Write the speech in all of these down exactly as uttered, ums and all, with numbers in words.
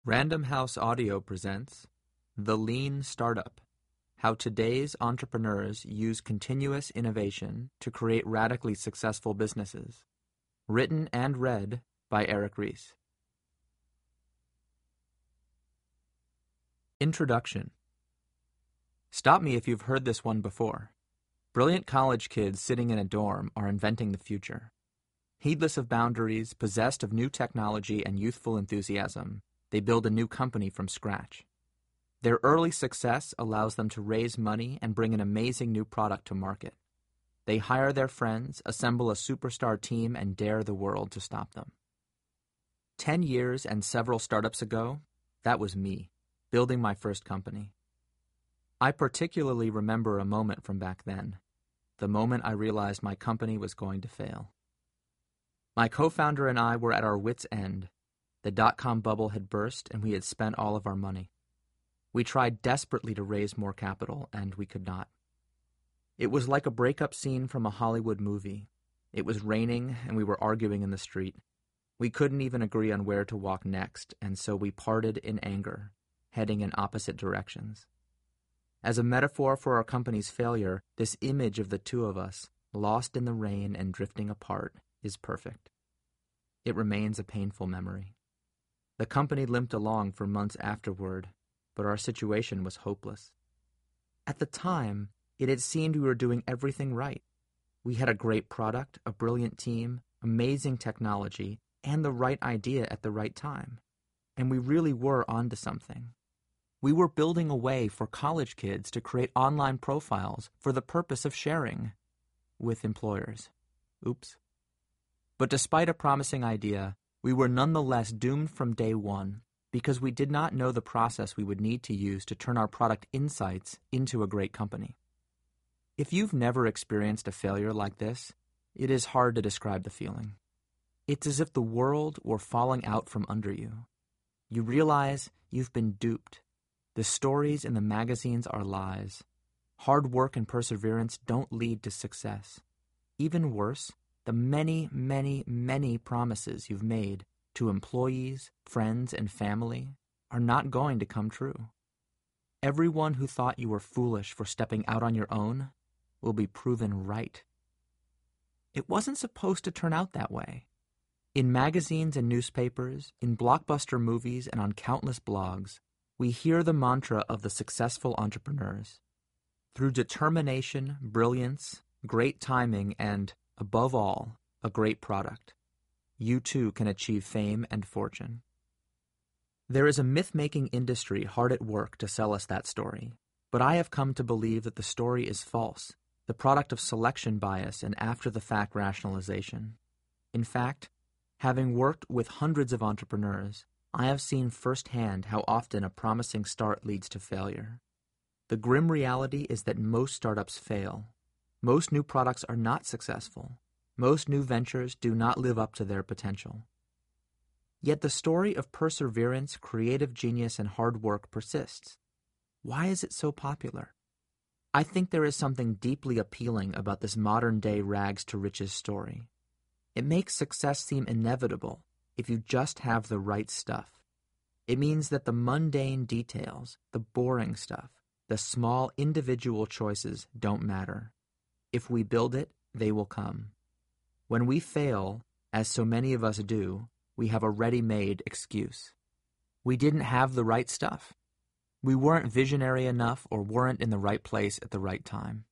Random House Audio presents The Lean Startup: How Today's Entrepreneurs Use Continuous Innovation to Create Radically Successful Businesses. Written and read by Eric Ries. Introduction. Stop me if you've heard this one before. Brilliant college kids sitting in a dorm are inventing the future. Heedless of boundaries, possessed of new technology and youthful enthusiasm, they build a new company from scratch. Their early success allows them to raise money and bring an amazing new product to market. They hire their friends, assemble a superstar team, and dare the world to stop them. Ten years and several startups ago, that was me, building my first company. I particularly remember a moment from back then, the moment I realized my company was going to fail. My co-founder and I were at our wits' end. The dot-com bubble had burst, and we had spent all of our money. We tried desperately to raise more capital, and we could not. It was like a breakup scene from a Hollywood movie. It was raining, and we were arguing in the street. We couldn't even agree on where to walk next, and so we parted in anger, heading in opposite directions. As a metaphor for our company's failure, this image of the two of us, lost in the rain and drifting apart, is perfect. It remains a painful memory. The company limped along for months afterward, but our situation was hopeless. At the time, it had seemed we were doing everything right. We had a great product, a brilliant team, amazing technology, and the right idea at the right time. And we really were onto something. We were building a way for college kids to create online profiles for the purpose of sharing with employers. Oops. But despite a promising idea, we were nonetheless doomed from day one because we did not know the process we would need to use to turn our product insights into a great company. If you've never experienced a failure like this, it is hard to describe the feeling. It's as if the world were falling out from under you. You realize you've been duped. The stories in the magazines are lies. Hard work and perseverance don't lead to success. Even worse, the many, many, many promises you've made to employees, friends, and family are not going to come true. Everyone who thought you were foolish for stepping out on your own will be proven right. It wasn't supposed to turn out that way. In magazines and newspapers, in blockbuster movies, and on countless blogs, we hear the mantra of the successful entrepreneurs. Through determination, brilliance, great timing, and above all, a great product, you too can achieve fame and fortune. There is a myth-making industry hard at work to sell us that story, but I have come to believe that the story is false, the product of selection bias and after-the-fact rationalization. In fact, having worked with hundreds of entrepreneurs, I have seen firsthand how often a promising start leads to failure. The grim reality is that most startups fail. Most new products are not successful. Most new ventures do not live up to their potential. Yet the story of perseverance, creative genius, and hard work persists. Why is it so popular? I think there is something deeply appealing about this modern-day rags-to-riches story. It makes success seem inevitable if you just have the right stuff. It means that the mundane details, the boring stuff, the small individual choices don't matter. If we build it, they will come. When we fail, as so many of us do, we have a ready-made excuse. We didn't have the right stuff. We weren't visionary enough or weren't in the right place at the right time.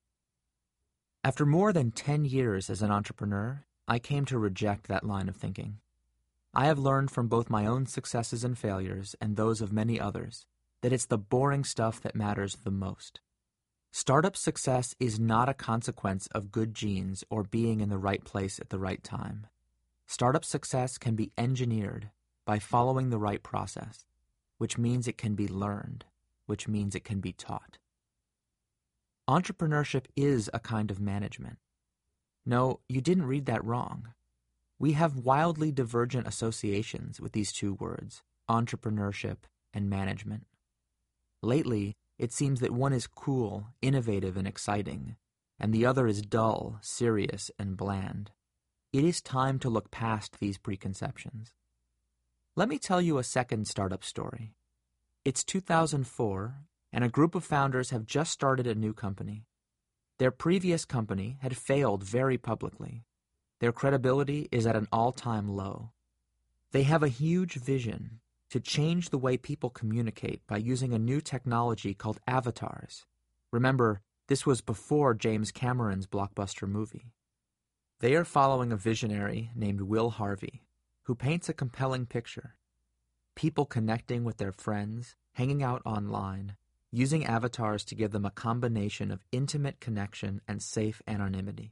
After more than ten years as an entrepreneur, I came to reject that line of thinking. I have learned from both my own successes and failures and those of many others that it's the boring stuff that matters the most. Startup success is not a consequence of good genes or being in the right place at the right time. Startup success can be engineered by following the right process, which means it can be learned, which means it can be taught. Entrepreneurship is a kind of management. No, you didn't read that wrong. We have wildly divergent associations with these two words, entrepreneurship and management. Lately, it seems that one is cool, innovative, and exciting, and the other is dull, serious, and bland. It is time to look past these preconceptions. Let me tell you a second startup story. It's two thousand four, and a group of founders have just started a new company. Their previous company had failed very publicly. Their credibility is at an all-time low. They have a huge vision to change the way people communicate by using a new technology called avatars. Remember, this was before James Cameron's blockbuster movie. They are following a visionary named Will Harvey, who paints a compelling picture. People connecting with their friends, hanging out online, using avatars to give them a combination of intimate connection and safe anonymity.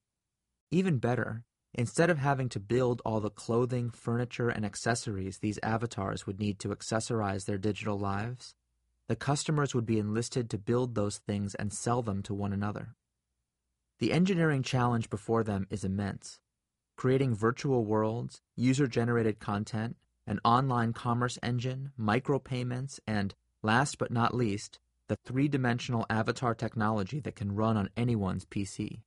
Even better, instead of having to build all the clothing, furniture, and accessories these avatars would need to accessorize their digital lives, the customers would be enlisted to build those things and sell them to one another. The engineering challenge before them is immense. Creating virtual worlds, user-generated content, an online commerce engine, micropayments, and, last but not least, the three-dimensional avatar technology that can run on anyone's P C.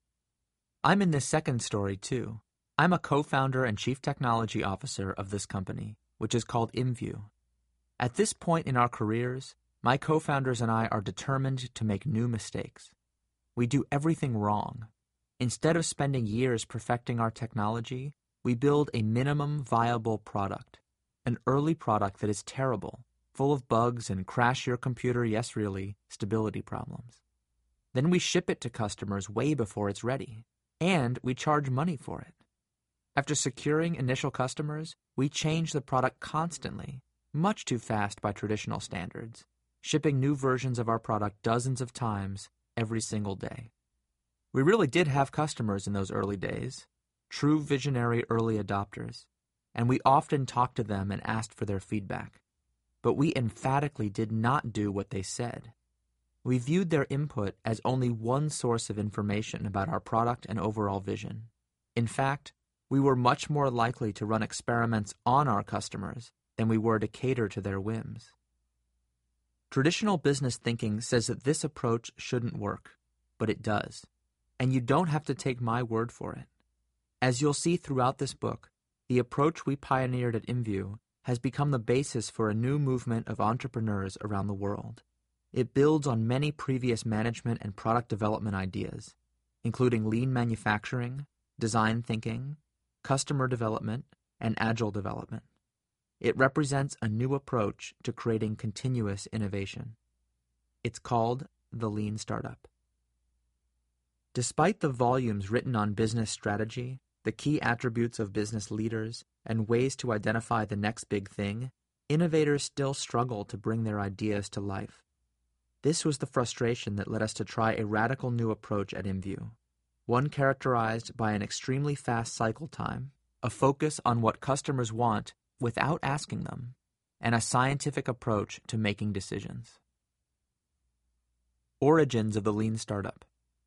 I'm in this second story, too. I'm a co-founder and chief technology officer of this company, which is called ImView. At this point in our careers, my co-founders and I are determined to make new mistakes. We do everything wrong. Instead of spending years perfecting our technology, we build a minimum viable product, an early product that is terrible, full of bugs and crash your computer, yes really, stability problems. Then we ship it to customers way before it's ready, and we charge money for it. After securing initial customers, we change the product constantly, much too fast by traditional standards, shipping new versions of our product dozens of times every single day. We really did have customers in those early days, true visionary early adopters, and we often talked to them and asked for their feedback. But we emphatically did not do what they said. We viewed their input as only one source of information about our product and overall vision. In fact, we were much more likely to run experiments on our customers than we were to cater to their whims. Traditional business thinking says that this approach shouldn't work, but it does. And you don't have to take my word for it. As you'll see throughout this book, the approach we pioneered at ImView has become the basis for a new movement of entrepreneurs around the world. It builds on many previous management and product development ideas, including lean manufacturing, design thinking, customer development, and agile development. It represents a new approach to creating continuous innovation. It's called the Lean Startup. Despite the volumes written on business strategy, the key attributes of business leaders, and ways to identify the next big thing, innovators still struggle to bring their ideas to life. This was the frustration that led us to try a radical new approach at ImView, one characterized by an extremely fast cycle time, a focus on what customers want without asking them, and a scientific approach to making decisions. Origins of the Lean Startup.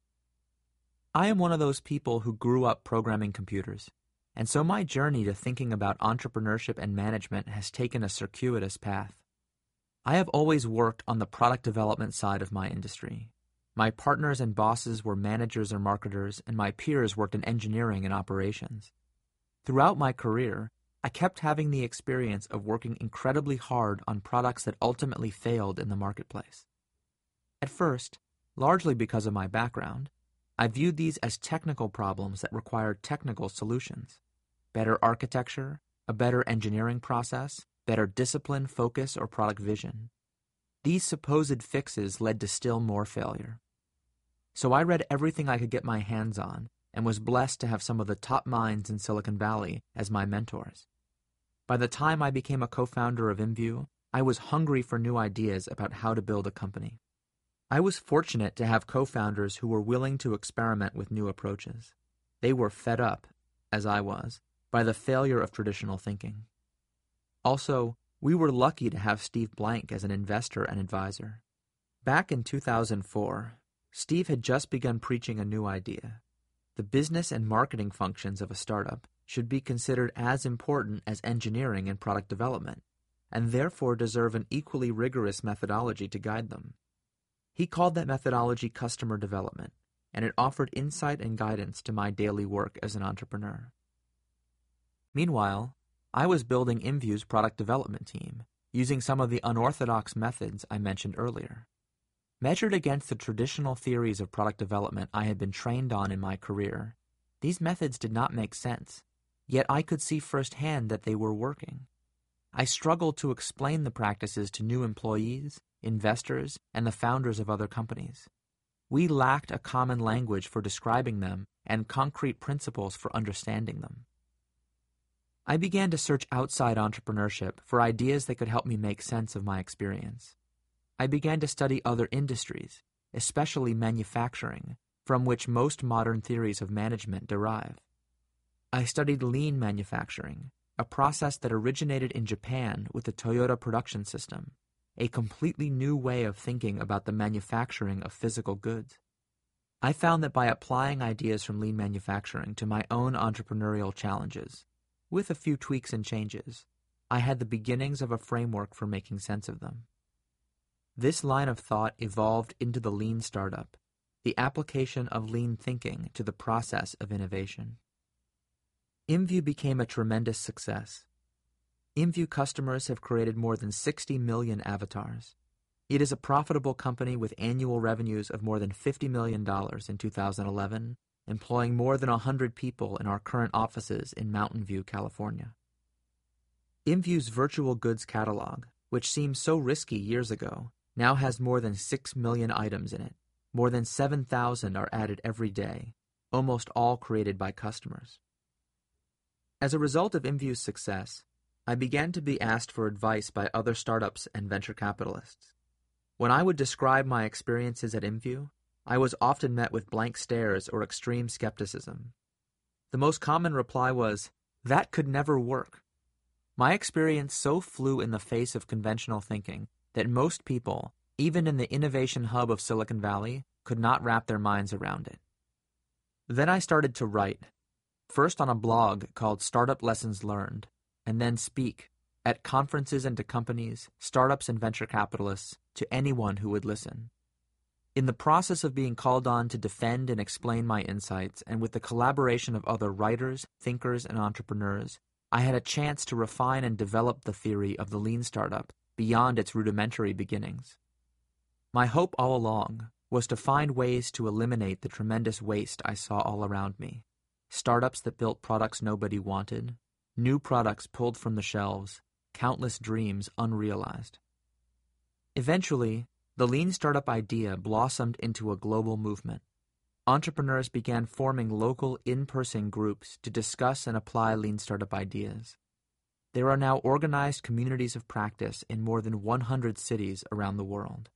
I am one of those people who grew up programming computers, and so my journey to thinking about entrepreneurship and management has taken a circuitous path. I have always worked on the product development side of my industry. My partners and bosses were managers or marketers, and my peers worked in engineering and operations. Throughout my career, I kept having the experience of working incredibly hard on products that ultimately failed in the marketplace. At first, largely because of my background, I viewed these as technical problems that required technical solutions. Better architecture, a better engineering process, better discipline, focus, or product vision. These supposed fixes led to still more failure. So I read everything I could get my hands on and was blessed to have some of the top minds in Silicon Valley as my mentors. By the time I became a co-founder of ImView, I was hungry for new ideas about how to build a company. I was fortunate to have co-founders who were willing to experiment with new approaches. They were fed up, as I was, by the failure of traditional thinking. Also, we were lucky to have Steve Blank as an investor and advisor. Back in two thousand four, Steve had just begun preaching a new idea. The business and marketing functions of a startup should be considered as important as engineering and product development, and therefore deserve an equally rigorous methodology to guide them. He called that methodology customer development, and it offered insight and guidance to my daily work as an entrepreneur. Meanwhile, I was building InView's product development team, using some of the unorthodox methods I mentioned earlier. Measured against the traditional theories of product development I had been trained on in my career, these methods did not make sense, yet I could see firsthand that they were working. I struggled to explain the practices to new employees, investors, and the founders of other companies. We lacked a common language for describing them and concrete principles for understanding them. I began to search outside entrepreneurship for ideas that could help me make sense of my experience. I began to study other industries, especially manufacturing, from which most modern theories of management derive. I studied lean manufacturing, a process that originated in Japan with the Toyota production system, a completely new way of thinking about the manufacturing of physical goods. I found that by applying ideas from lean manufacturing to my own entrepreneurial challenges, with a few tweaks and changes, I had the beginnings of a framework for making sense of them. This line of thought evolved into the lean startup, the application of lean thinking to the process of innovation. InView became a tremendous success. InView customers have created more than sixty million avatars. It is a profitable company with annual revenues of more than fifty million dollars in two thousand eleven, employing more than one hundred people in our current offices in Mountain View, California. InView's virtual goods catalog, which seemed so risky years ago, now has more than six million items in it. More than seven thousand are added every day, almost all created by customers. As a result of InView's success, I began to be asked for advice by other startups and venture capitalists. When I would describe my experiences at InView, I was often met with blank stares or extreme skepticism. The most common reply was, "That could never work." My experience so flew in the face of conventional thinking that most people, even in the innovation hub of Silicon Valley, could not wrap their minds around it. Then I started to write, first on a blog called Startup Lessons Learned, and then speak at conferences and to companies, startups and venture capitalists, to anyone who would listen. In the process of being called on to defend and explain my insights, and with the collaboration of other writers, thinkers, and entrepreneurs, I had a chance to refine and develop the theory of the lean startup beyond its rudimentary beginnings. My hope all along was to find ways to eliminate the tremendous waste I saw all around me. Startups that built products nobody wanted, new products pulled from the shelves, countless dreams unrealized. Eventually, the lean startup idea blossomed into a global movement. Entrepreneurs began forming local in-person groups to discuss and apply lean startup ideas. There are now organized communities of practice in more than one hundred cities around the world.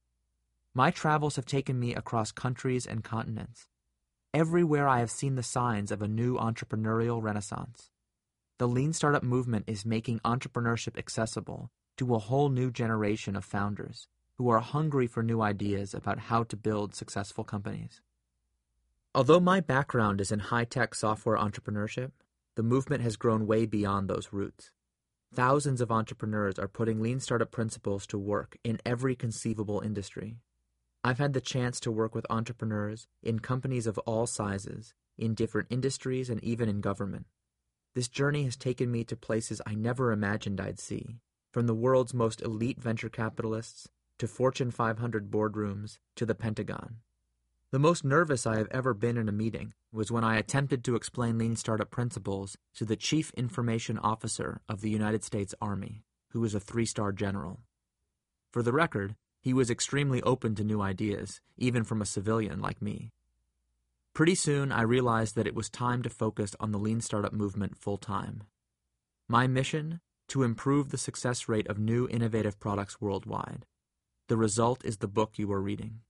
My travels have taken me across countries and continents. Everywhere I have seen the signs of a new entrepreneurial renaissance. The lean startup movement is making entrepreneurship accessible to a whole new generation of founders who are hungry for new ideas about how to build successful companies. Although my background is in high-tech software entrepreneurship, the movement has grown way beyond those roots. Thousands of entrepreneurs are putting lean startup principles to work in every conceivable industry. I've had the chance to work with entrepreneurs in companies of all sizes, in different industries, and even in government. This journey has taken me to places I never imagined I'd see, from the world's most elite venture capitalists to Fortune five hundred boardrooms to the Pentagon. The most nervous I have ever been in a meeting was when I attempted to explain lean startup principles to the Chief Information Officer of the United States Army, who was a three-star general. For the record, he was extremely open to new ideas, even from a civilian like me. Pretty soon, I realized that it was time to focus on the lean startup movement full-time. My mission? To improve the success rate of new innovative products worldwide. The result is the book you are reading.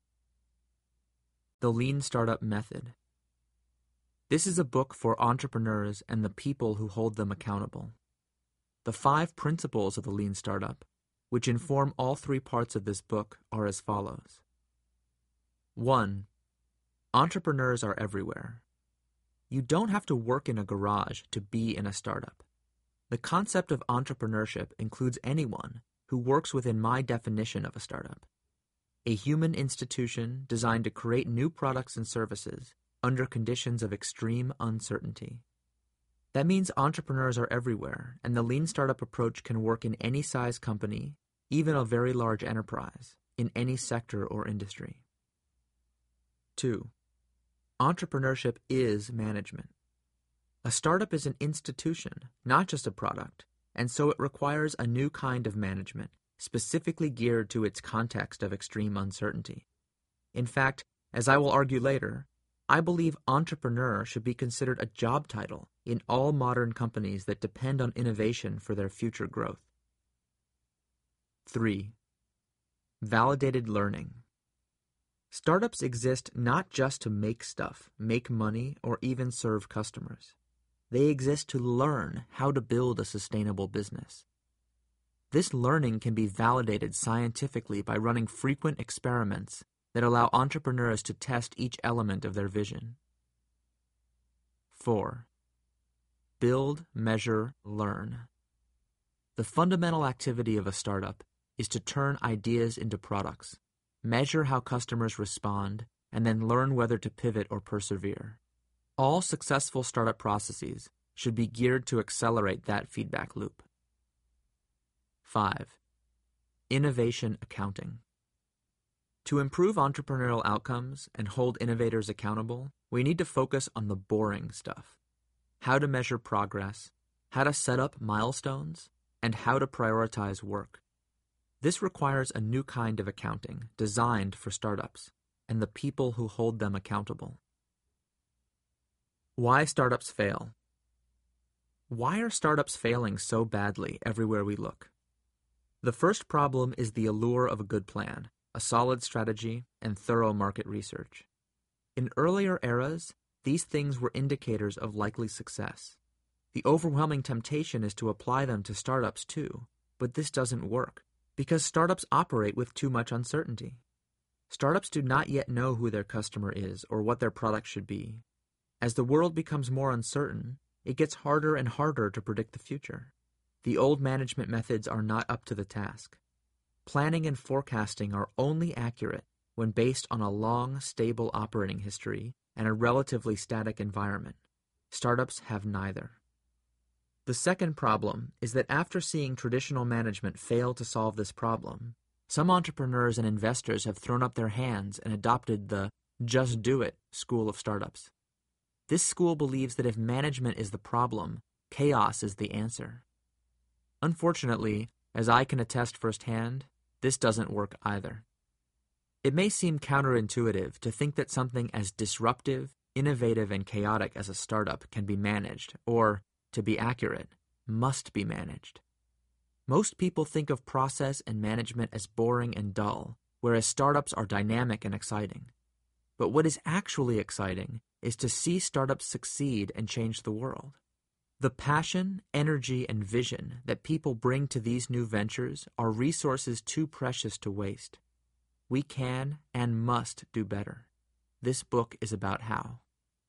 The Lean Startup Method. This is a book for entrepreneurs and the people who hold them accountable. The five principles of the lean startup, which inform all three parts of this book, are as follows. One. Entrepreneurs are everywhere. You don't have to work in a garage to be in a startup. The concept of entrepreneurship includes anyone who works within my definition of a startup. A human institution designed to create new products and services under conditions of extreme uncertainty. That means entrepreneurs are everywhere, and the lean startup approach can work in any size company, even a very large enterprise, in any sector or industry. Two, entrepreneurship is management. A startup is an institution, not just a product, and so it requires a new kind of management, specifically geared to its context of extreme uncertainty. In fact, as I will argue later, I believe entrepreneur should be considered a job title in all modern companies that depend on innovation for their future growth. Three, validated learning. Startups exist not just to make stuff, make money, or even serve customers. They exist to learn how to build a sustainable business. This learning can be validated scientifically by running frequent experiments that allow entrepreneurs to test each element of their vision. Four, build, measure, learn. The fundamental activity of a startup is to turn ideas into products, measure how customers respond, and then learn whether to pivot or persevere. All successful startup processes should be geared to accelerate that feedback loop. Five, innovation accounting. To improve entrepreneurial outcomes and hold innovators accountable, we need to focus on the boring stuff. How to measure progress, how to set up milestones, and how to prioritize work. This requires a new kind of accounting designed for startups and the people who hold them accountable. Why startups fail. Why are startups failing so badly everywhere we look? The first problem is the allure of a good plan, a solid strategy, and thorough market research. In earlier eras, these things were indicators of likely success. The overwhelming temptation is to apply them to startups too, but this doesn't work because startups operate with too much uncertainty. Startups do not yet know who their customer is or what their product should be. As the world becomes more uncertain, it gets harder and harder to predict the future. The old management methods are not up to the task. Planning and forecasting are only accurate when based on a long, stable operating history and a relatively static environment. Startups have neither. The second problem is that after seeing traditional management fail to solve this problem, some entrepreneurs and investors have thrown up their hands and adopted the just do it school of startups. This school believes that if management is the problem, chaos is the answer. Unfortunately, as I can attest firsthand, this doesn't work either. It may seem counterintuitive to think that something as disruptive, innovative, and chaotic as a startup can be managed, or, to be accurate, must be managed. Most people think of process and management as boring and dull, whereas startups are dynamic and exciting. But what is actually exciting is to see startups succeed and change the world. The passion, energy, and vision that people bring to these new ventures are resources too precious to waste. We can and must do better. This book is about how.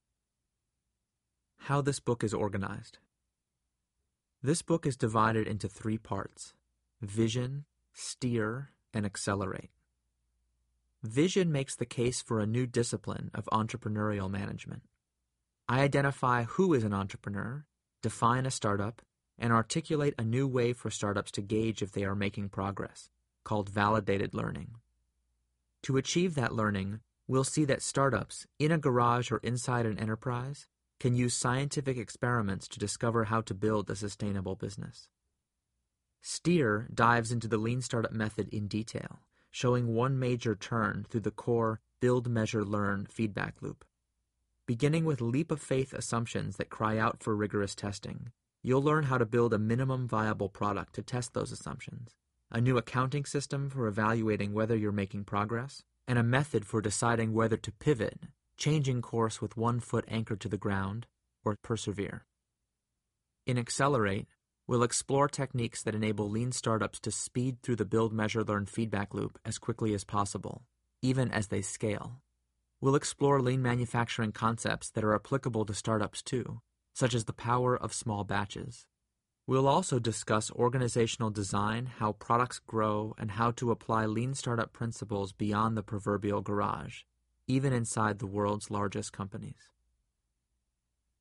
How this book is organized. This book is divided into three parts: vision, steer, and accelerate. Vision makes the case for a new discipline of entrepreneurial management. I identify who is an entrepreneur, define a startup, and articulate a new way for startups to gauge if they are making progress, called validated learning. To achieve that learning, we'll see that startups, in a garage or inside an enterprise, can use scientific experiments to discover how to build a sustainable business. Steer dives into the lean startup method in detail, showing one major turn through the core build, measure, learn feedback loop. Beginning with leap-of-faith assumptions that cry out for rigorous testing, you'll learn how to build a minimum viable product to test those assumptions, a new accounting system for evaluating whether you're making progress, and a method for deciding whether to pivot, changing course with one foot anchored to the ground, or persevere. In Accelerate, we'll explore techniques that enable lean startups to speed through the build, measure, learn feedback loop as quickly as possible, even as they scale. We'll explore lean manufacturing concepts that are applicable to startups too, such as the power of small batches. We'll also discuss organizational design, how products grow, and how to apply lean startup principles beyond the proverbial garage, even inside the world's largest companies.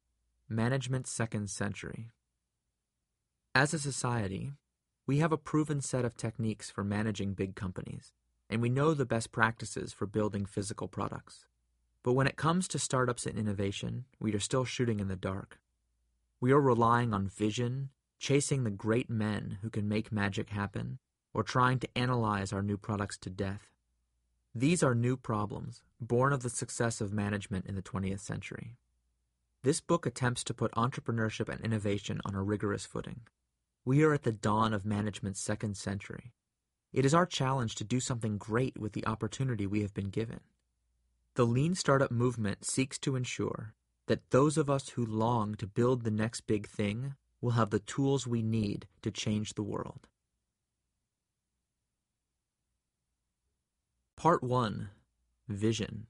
Management's Second Century. As a society, we have a proven set of techniques for managing big companies, and we know the best practices for building physical products. But when it comes to startups and innovation, we are still shooting in the dark. We are relying on vision, chasing the great men who can make magic happen, or trying to analyze our new products to death. These are new problems, born of the success of management in the twentieth century. This book attempts to put entrepreneurship and innovation on a rigorous footing. We are at the dawn of management's second century. It is our challenge to do something great with the opportunity we have been given. The Lean Startup movement seeks to ensure that those of us who long to build the next big thing will have the tools we need to change the world. Part one. Vision.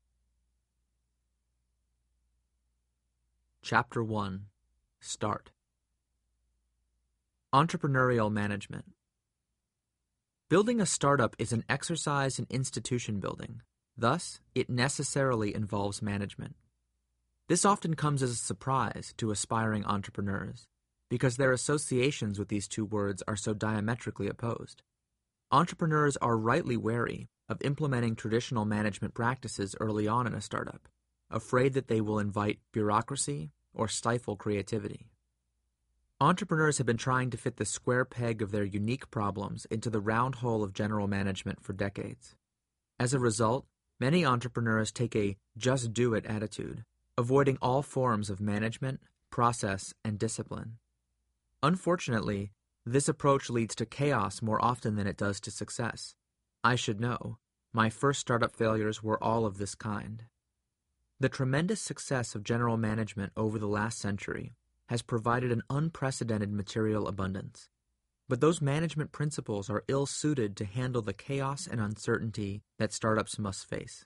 Chapter one. Start. Entrepreneurial management. Building a startup is an exercise in institution building. Thus, it necessarily involves management. This often comes as a surprise to aspiring entrepreneurs, because their associations with these two words are so diametrically opposed. Entrepreneurs are rightly wary of implementing traditional management practices early on in a startup, afraid that they will invite bureaucracy or stifle creativity. Entrepreneurs have been trying to fit the square peg of their unique problems into the round hole of general management for decades. As a result, many entrepreneurs take a just-do-it attitude, avoiding all forms of management, process, and discipline. Unfortunately, this approach leads to chaos more often than it does to success. I should know. My first startup failures were all of this kind. The tremendous success of general management over the last century has provided an unprecedented material abundance. But those management principles are ill-suited to handle the chaos and uncertainty that startups must face.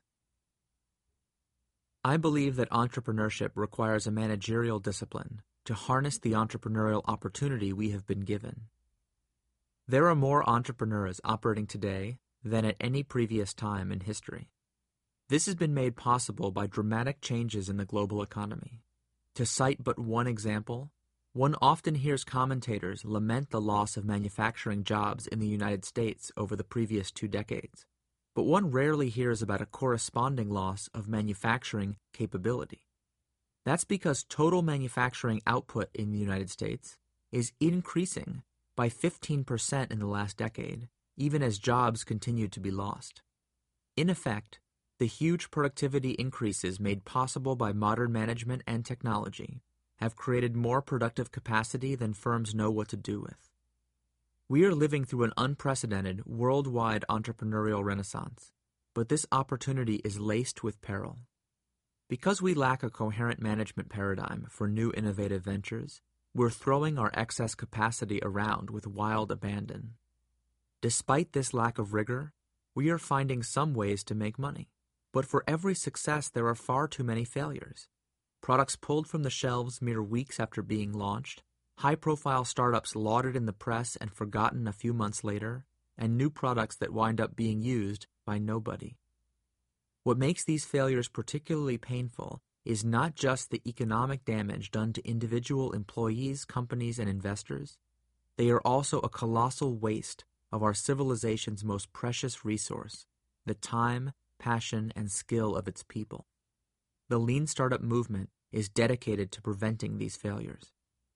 I believe that entrepreneurship requires a managerial discipline to harness the entrepreneurial opportunity we have been given. There are more entrepreneurs operating today than at any previous time in history. This has been made possible by dramatic changes in the global economy. To cite but one example, one often hears commentators lament the loss of manufacturing jobs in the United States over the previous two decades, but one rarely hears about a corresponding loss of manufacturing capability. That's because total manufacturing output in the United States is increasing by fifteen percent in the last decade, even as jobs continue to be lost. In effect, the huge productivity increases made possible by modern management and technology have created more productive capacity than firms know what to do with. We are living through an unprecedented worldwide entrepreneurial renaissance, but this opportunity is laced with peril. Because we lack a coherent management paradigm for new innovative ventures, we're throwing our excess capacity around with wild abandon. Despite this lack of rigor, we are finding some ways to make money. But for every success, there are far too many failures. Products pulled from the shelves mere weeks after being launched, high-profile startups lauded in the press and forgotten a few months later, and new products that wind up being used by nobody. What makes these failures particularly painful is not just the economic damage done to individual employees, companies, and investors. They are also a colossal waste of our civilization's most precious resource, the time, passion, and skill of its people. The Lean Startup movement is dedicated to preventing these failures.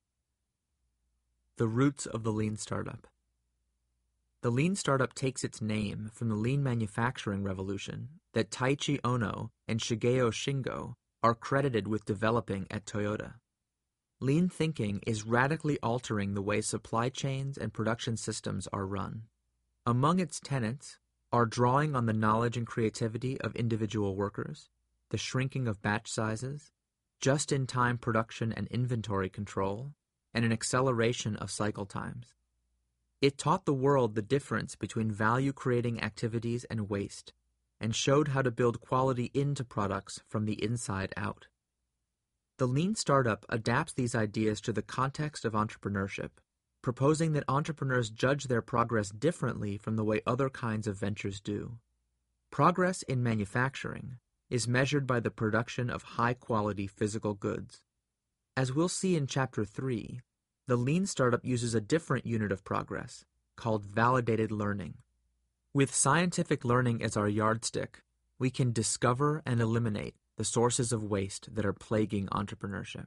The roots of the Lean Startup. The Lean Startup takes its name from the lean manufacturing revolution that Taiichi Ohno and Shigeo Shingo are credited with developing at Toyota. Lean thinking is radically altering the way supply chains and production systems are run. Among its tenets are drawing on the knowledge and creativity of individual workers, the shrinking of batch sizes, just-in-time production and inventory control, and an acceleration of cycle times. It taught the world the difference between value-creating activities and waste, and showed how to build quality into products from the inside out. The Lean Startup adapts these ideas to the context of entrepreneurship, proposing that entrepreneurs judge their progress differently from the way other kinds of ventures do. Progress in manufacturing is measured by the production of high-quality physical goods. As we'll see in Chapter three, the Lean Startup uses a different unit of progress, called validated learning. With scientific learning as our yardstick, we can discover and eliminate the sources of waste that are plaguing entrepreneurship.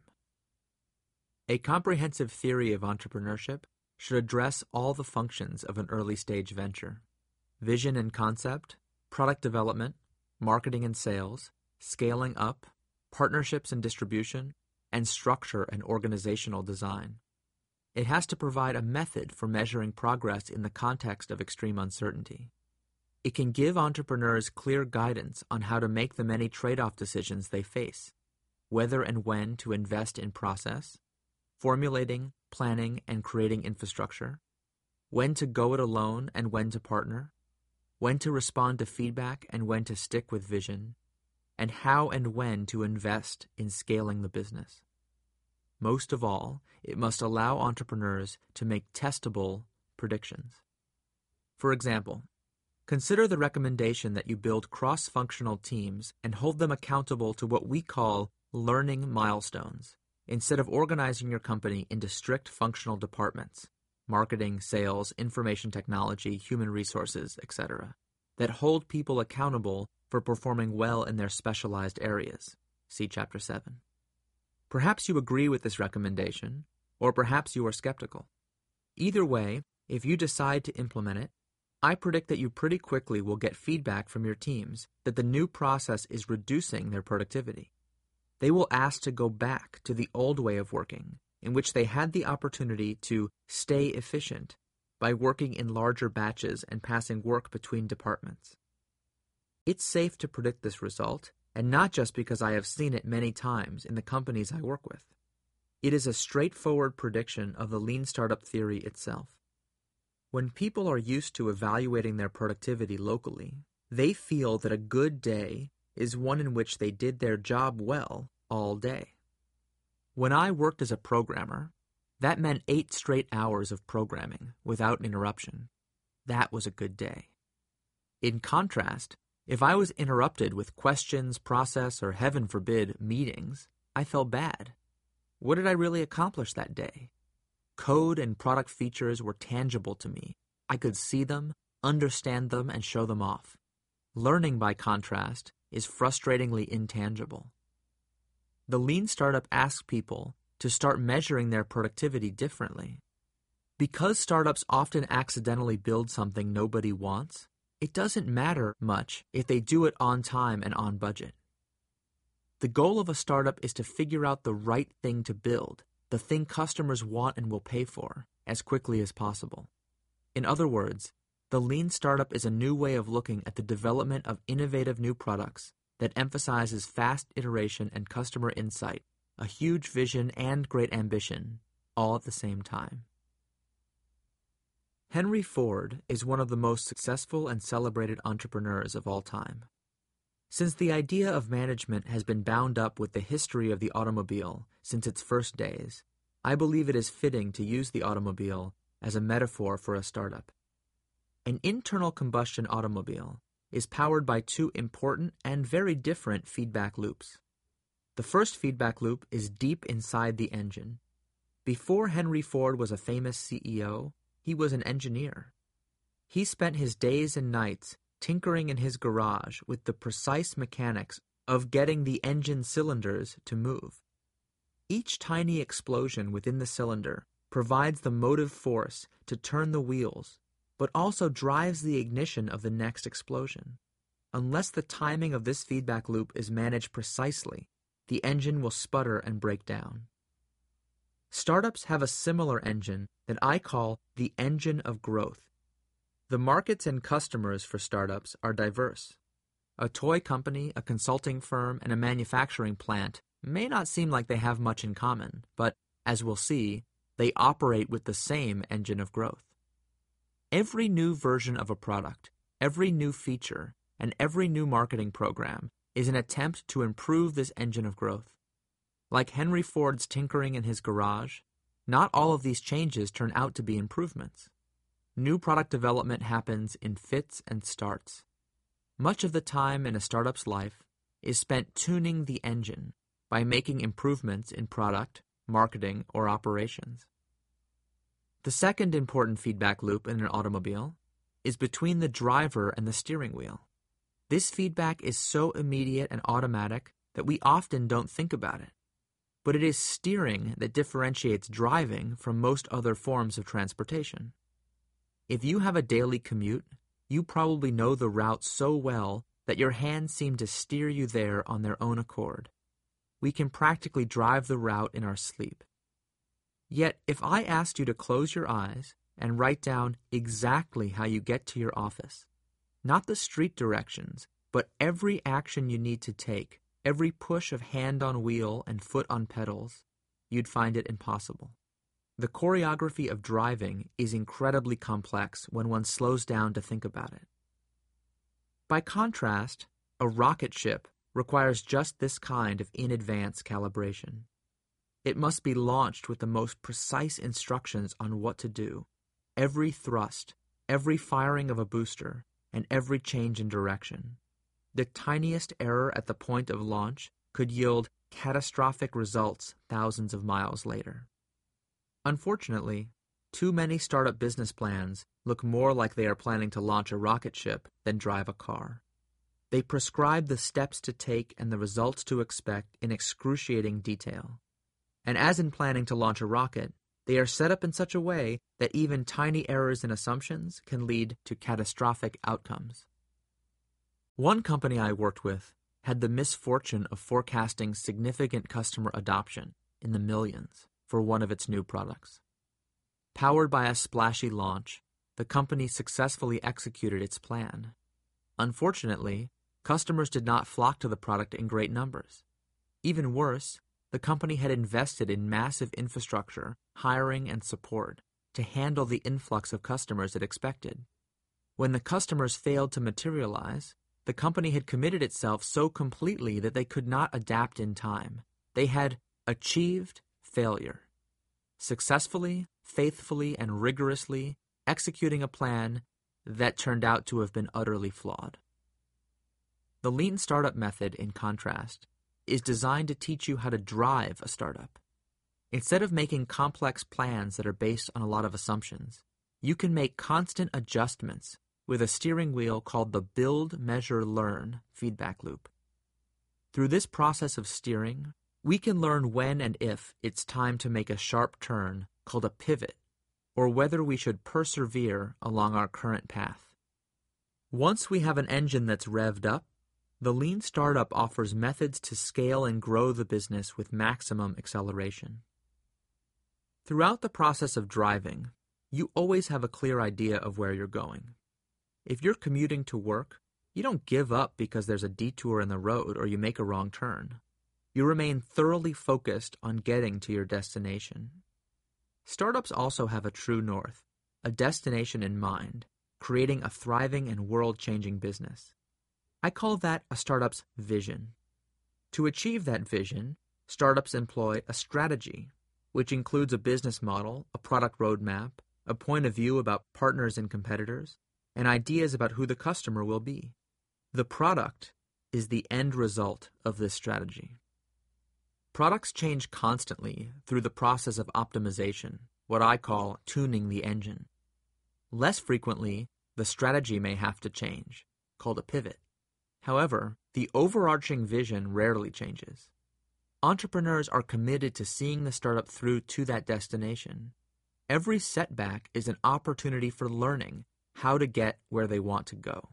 A comprehensive theory of entrepreneurship should address all the functions of an early-stage venture: vision and concept, product development, marketing and sales, scaling up, partnerships and distribution, and structure and organizational design. It has to provide a method for measuring progress in the context of extreme uncertainty. It can give entrepreneurs clear guidance on how to make the many trade-off decisions they face, whether and when to invest in process, formulating, planning, and creating infrastructure, when to go it alone and when to partner, when to respond to feedback and when to stick with vision, and how and when to invest in scaling the business. Most of all, it must allow entrepreneurs to make testable predictions. For example, consider the recommendation that you build cross-functional teams and hold them accountable to what we call learning milestones, instead of organizing your company into strict functional departments, marketing, sales, information technology, human resources, et cetera, that hold people accountable for performing well in their specialized areas. See Chapter seven. Perhaps you agree with this recommendation, or perhaps you are skeptical. Either way, if you decide to implement it, I predict that you pretty quickly will get feedback from your teams that the new process is reducing their productivity. They will ask to go back to the old way of working, in which they had the opportunity to stay efficient by working in larger batches and passing work between departments. It's safe to predict this result, and not just because I have seen it many times in the companies I work with. It is a straightforward prediction of the lean startup theory itself. When people are used to evaluating their productivity locally, they feel that a good day is one in which they did their job well all day. When I worked as a programmer, that meant eight straight hours of programming without interruption. That was a good day. In contrast, if I was interrupted with questions, process, or heaven forbid, meetings, I felt bad. What did I really accomplish that day? Code and product features were tangible to me. I could see them, understand them, and show them off. Learning, by contrast, is frustratingly intangible. The lean startup asks people to start measuring their productivity differently. Because startups often accidentally build something nobody wants, it doesn't matter much if they do it on time and on budget. The goal of a startup is to figure out the right thing to build, the thing customers want and will pay for, as quickly as possible. In other words, the lean startup is a new way of looking at the development of innovative new products that emphasizes fast iteration and customer insight, a huge vision and great ambition, all at the same time. Henry Ford is one of the most successful and celebrated entrepreneurs of all time. Since the idea of management has been bound up with the history of the automobile since its first days, I believe it is fitting to use the automobile as a metaphor for a startup. An internal combustion automobile is powered by two important and very different feedback loops. The first feedback loop is deep inside the engine. Before Henry Ford was a famous C E O, he was an engineer. He spent his days and nights tinkering in his garage with the precise mechanics of getting the engine cylinders to move. Each tiny explosion within the cylinder provides the motive force to turn the wheels, but also drives the ignition of the next explosion. Unless the timing of this feedback loop is managed precisely, the engine will sputter and break down. Startups have a similar engine that I call the engine of growth. The markets and customers for startups are diverse. A toy company, a consulting firm, and a manufacturing plant may not seem like they have much in common, but, as we'll see, they operate with the same engine of growth. Every new version of a product, every new feature, and every new marketing program is an attempt to improve this engine of growth. Like Henry Ford's tinkering in his garage, not all of these changes turn out to be improvements. New product development happens in fits and starts. Much of the time in a startup's life is spent tuning the engine by making improvements in product, marketing, or operations. The second important feedback loop in an automobile is between the driver and the steering wheel. This feedback is so immediate and automatic that we often don't think about it. But it is steering that differentiates driving from most other forms of transportation. If you have a daily commute, you probably know the route so well that your hands seem to steer you there on their own accord. We can practically drive the route in our sleep. Yet, if I asked you to close your eyes and write down exactly how you get to your office, not the street directions, but every action you need to take, every push of hand on wheel and foot on pedals, you'd find it impossible. The choreography of driving is incredibly complex when one slows down to think about it. By contrast, a rocket ship requires just this kind of in-advance calibration. It must be launched with the most precise instructions on what to do, every thrust, every firing of a booster, and every change in direction. The tiniest error at the point of launch could yield catastrophic results thousands of miles later. Unfortunately, too many startup business plans look more like they are planning to launch a rocket ship than drive a car. They prescribe the steps to take and the results to expect in excruciating detail. And as in planning to launch a rocket, they are set up in such a way that even tiny errors in assumptions can lead to catastrophic outcomes. One company I worked with had the misfortune of forecasting significant customer adoption in the millions for one of its new products. Powered by a splashy launch, the company successfully executed its plan. Unfortunately, customers did not flock to the product in great numbers. Even worse, the company had invested in massive infrastructure, hiring, and support to handle the influx of customers it expected. When the customers failed to materialize, the company had committed itself so completely that they could not adapt in time. They had achieved failure, successfully, faithfully, and rigorously executing a plan that turned out to have been utterly flawed. The lean startup method, in contrast, is designed to teach you how to drive a startup. Instead of making complex plans that are based on a lot of assumptions, you can make constant adjustments with a steering wheel called the build, measure, learn feedback loop. Through this process of steering, we can learn when and if it's time to make a sharp turn called a pivot, or whether we should persevere along our current path. Once we have an engine that's revved up, the lean startup offers methods to scale and grow the business with maximum acceleration. Throughout the process of driving, you always have a clear idea of where you're going. If you're commuting to work, you don't give up because there's a detour in the road or you make a wrong turn. You remain thoroughly focused on getting to your destination. Startups also have a true north, a destination in mind, creating a thriving and world-changing business. I call that a startup's vision. To achieve that vision, startups employ a strategy, which includes a business model, a product roadmap, a point of view about partners and competitors, and ideas about who the customer will be. The product is the end result of this strategy. Products change constantly through the process of optimization, what I call tuning the engine. Less frequently, the strategy may have to change, called a pivot. However, the overarching vision rarely changes. Entrepreneurs are committed to seeing the startup through to that destination. Every setback is an opportunity for learning how to get where they want to go.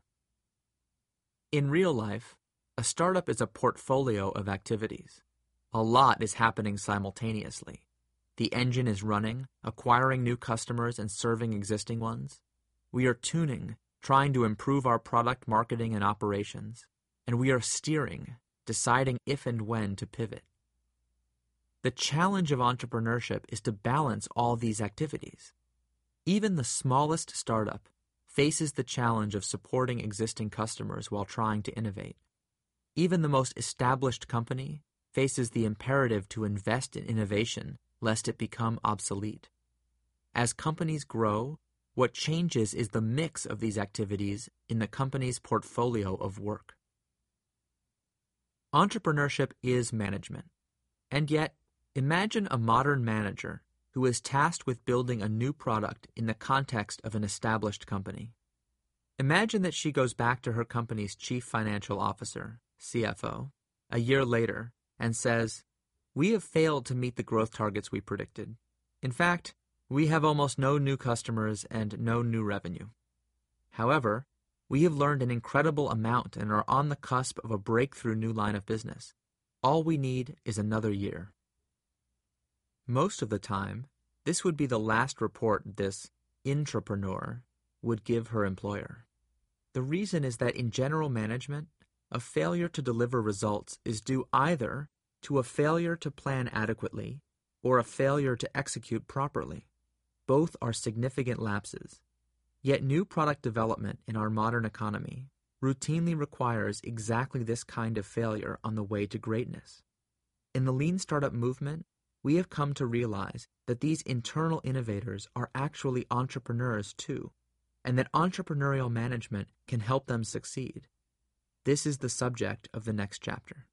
In real life, a startup is a portfolio of activities. A lot is happening simultaneously. The engine is running, acquiring new customers and serving existing ones. We are tuning, trying to improve our product marketing and operations, and we are steering, deciding if and when to pivot. The challenge of entrepreneurship is to balance all these activities. Even the smallest startup faces the challenge of supporting existing customers while trying to innovate. Even the most established company faces the imperative to invest in innovation lest it become obsolete. As companies grow, what changes is the mix of these activities in the company's portfolio of work. Entrepreneurship is management, and yet Imagine a modern manager who is tasked with building a new product in the context of an established company. Imagine that she goes back to her company's chief financial officer, C F O, a year later and says, "We have failed to meet the growth targets we predicted. In fact, we have almost no new customers and no new revenue. However, we have learned an incredible amount and are on the cusp of a breakthrough new line of business. All we need is another year." Most of the time, this would be the last report this intrapreneur would give her employer. The reason is that in general management, a failure to deliver results is due either to a failure to plan adequately or a failure to execute properly. Both are significant lapses. Yet new product development in our modern economy routinely requires exactly this kind of failure on the way to greatness. In the lean startup movement, we have come to realize that these internal innovators are actually entrepreneurs too, and that entrepreneurial management can help them succeed. This is the subject of the next chapter.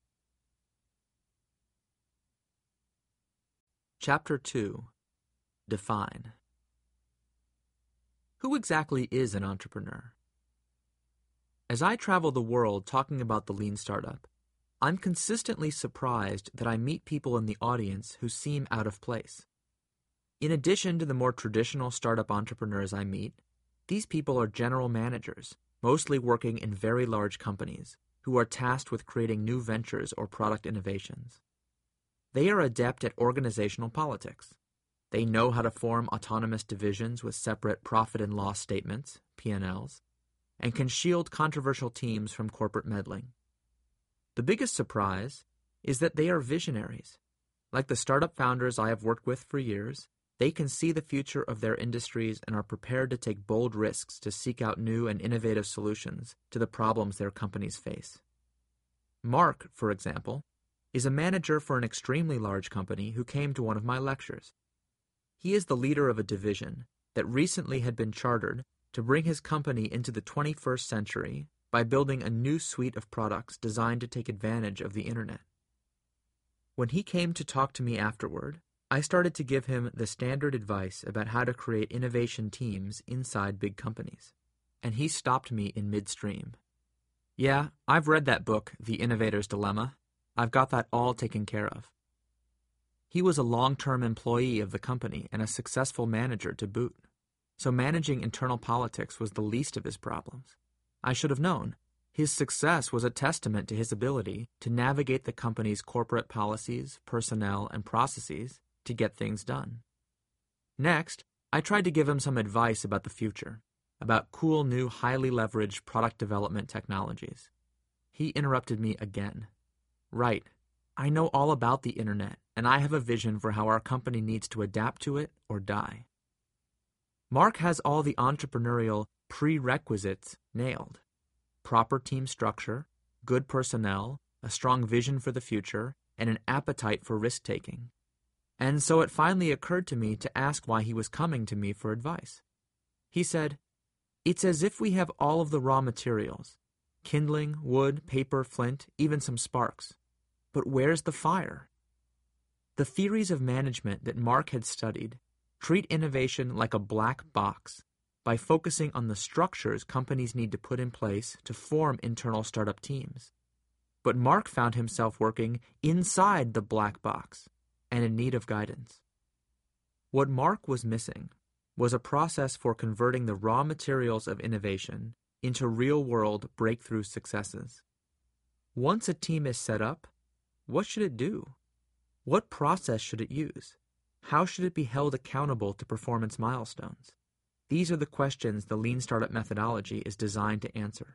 Chapter two. Define. Who exactly is an entrepreneur? As I travel the world talking about the lean startup, I'm consistently surprised that I meet people in the audience who seem out of place. In addition to the more traditional startup entrepreneurs I meet, these people are general managers, mostly working in very large companies, who are tasked with creating new ventures or product innovations. They are adept at organizational politics. They know how to form autonomous divisions with separate profit and loss statements, P and Ls, and can shield controversial teams from corporate meddling. The biggest surprise is that they are visionaries. Like the startup founders I have worked with for years, they can see the future of their industries and are prepared to take bold risks to seek out new and innovative solutions to the problems their companies face. Mark, for example, is a manager for an extremely large company who came to one of my lectures. He is the leader of a division that recently had been chartered to bring his company into the twenty-first century by building a new suite of products designed to take advantage of the internet. When he came to talk to me afterward, I started to give him the standard advice about how to create innovation teams inside big companies, and he stopped me in midstream. "Yeah, I've read that book, The Innovator's Dilemma. I've got that all taken care of." He was a long-term employee of the company and a successful manager to boot, so managing internal politics was the least of his problems. I should have known. His success was a testament to his ability to navigate the company's corporate policies, personnel, and processes to get things done. Next, I tried to give him some advice about the future, about cool new highly leveraged product development technologies. He interrupted me again. "Right. I know all about the internet, and I have a vision for how our company needs to adapt to it or die." Mark has all the entrepreneurial prerequisites nailed. Proper team structure, good personnel, a strong vision for the future, and an appetite for risk-taking. And so it finally occurred to me to ask why he was coming to me for advice. He said, "It's as if we have all of the raw materials, kindling, wood, paper, flint, even some sparks. But where's the fire?" The theories of management that Mark had studied treat innovation like a black box by focusing on the structures companies need to put in place to form internal startup teams. But Mark found himself working inside the black box and in need of guidance. What Mark was missing was a process for converting the raw materials of innovation into real-world breakthrough successes. Once a team is set up, what should it do? What process should it use? How should it be held accountable to performance milestones? These are the questions the Lean Startup methodology is designed to answer.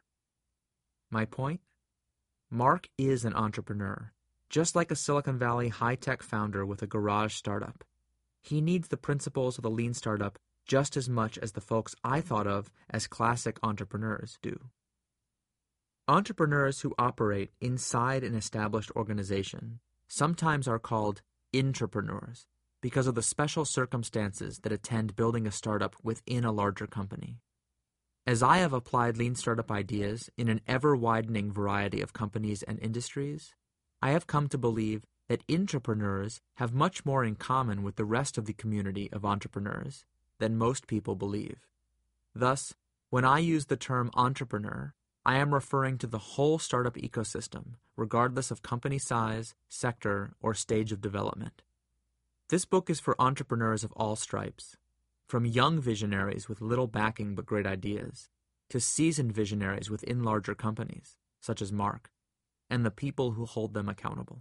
My point? Mark is an entrepreneur, just like a Silicon Valley high-tech founder with a garage startup. He needs the principles of the Lean Startup just as much as the folks I thought of as classic entrepreneurs do. Entrepreneurs who operate inside an established organization sometimes are called intrapreneurs, because of the special circumstances that attend building a startup within a larger company. As I have applied lean startup ideas in an ever-widening variety of companies and industries, I have come to believe that intrapreneurs have much more in common with the rest of the community of entrepreneurs than most people believe. Thus, when I use the term entrepreneur, I am referring to the whole startup ecosystem, regardless of company size, sector, or stage of development. This book is for entrepreneurs of all stripes, from young visionaries with little backing but great ideas, to seasoned visionaries within larger companies, such as Mark, and the people who hold them accountable.